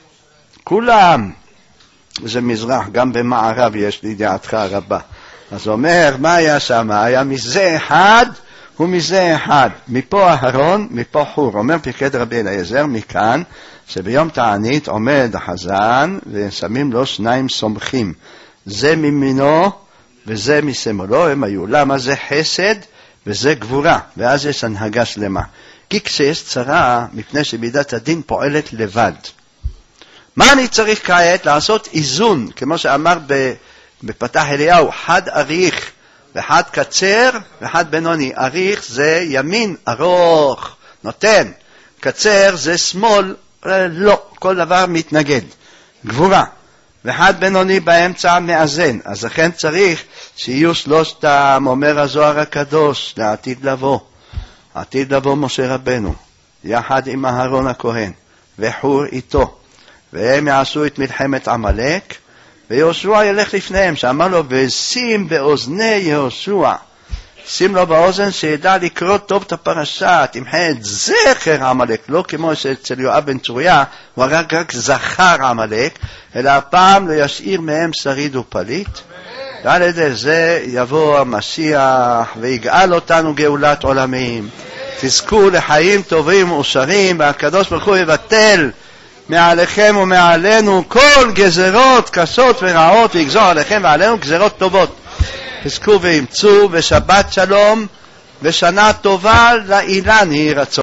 כולם, זה מזרח, גם במערב יש לידיעתך הרבה. אז הוא אומר, מה היה שם? היה מזה אחד ומזה אחד. מפה אהרון, מפה חור. אומר פיקד רבי אליעזר מכאן, שביום תענית עומד החזן, ושמים לו שניים סומכים. זה ממינו וזה משמאלו, הם היו. למה? זה חסד וזה גבורה. ואז יש הנהגה שלמה. כי כשיש צרה, מפני שמידת הדין פועלת לבד. מה אני צריך כעת? לעשות איזון, כמו שאמר בפתח אליהו, חד אריך וחד קצר וחד בינוני. אריך זה ימין ארוך, נותן. קצר זה שמאל, לא, כל דבר מתנגד. גבורה. וחד בינוני באמצע מאזן. אז לכן צריך שיהיו שלושתם, אומר הזוהר הקדוש, לעתיד לבוא. עתיד לבוא משה רבנו, יחד עם אהרון הכהן, וחור איתו, והם יעשו את מלחמת עמלק, ויהושע ילך לפניהם, שאמר לו, ושים באוזני יהושע, שים לו באוזן שידע לקרוא טוב את הפרשה, תמחה את זכר עמלק, לא כמו שאצל יואב בן צוריה, הוא רק, רק זכר עמלק, אלא הפעם לא ישאיר מהם שריד ופליט, ועל ידי זה יבוא המשיח ויגאל אותנו גאולת עולמים. תזכו לחיים טובים ושרים, והקדוש ברוך הוא יבטל מעליכם ומעלינו כל גזרות קשות ורעות, ויגזור עליכם ועלינו גזרות טובות. תזכו ואמצו, ושבת שלום ושנה טובה לאילן יהי רצון.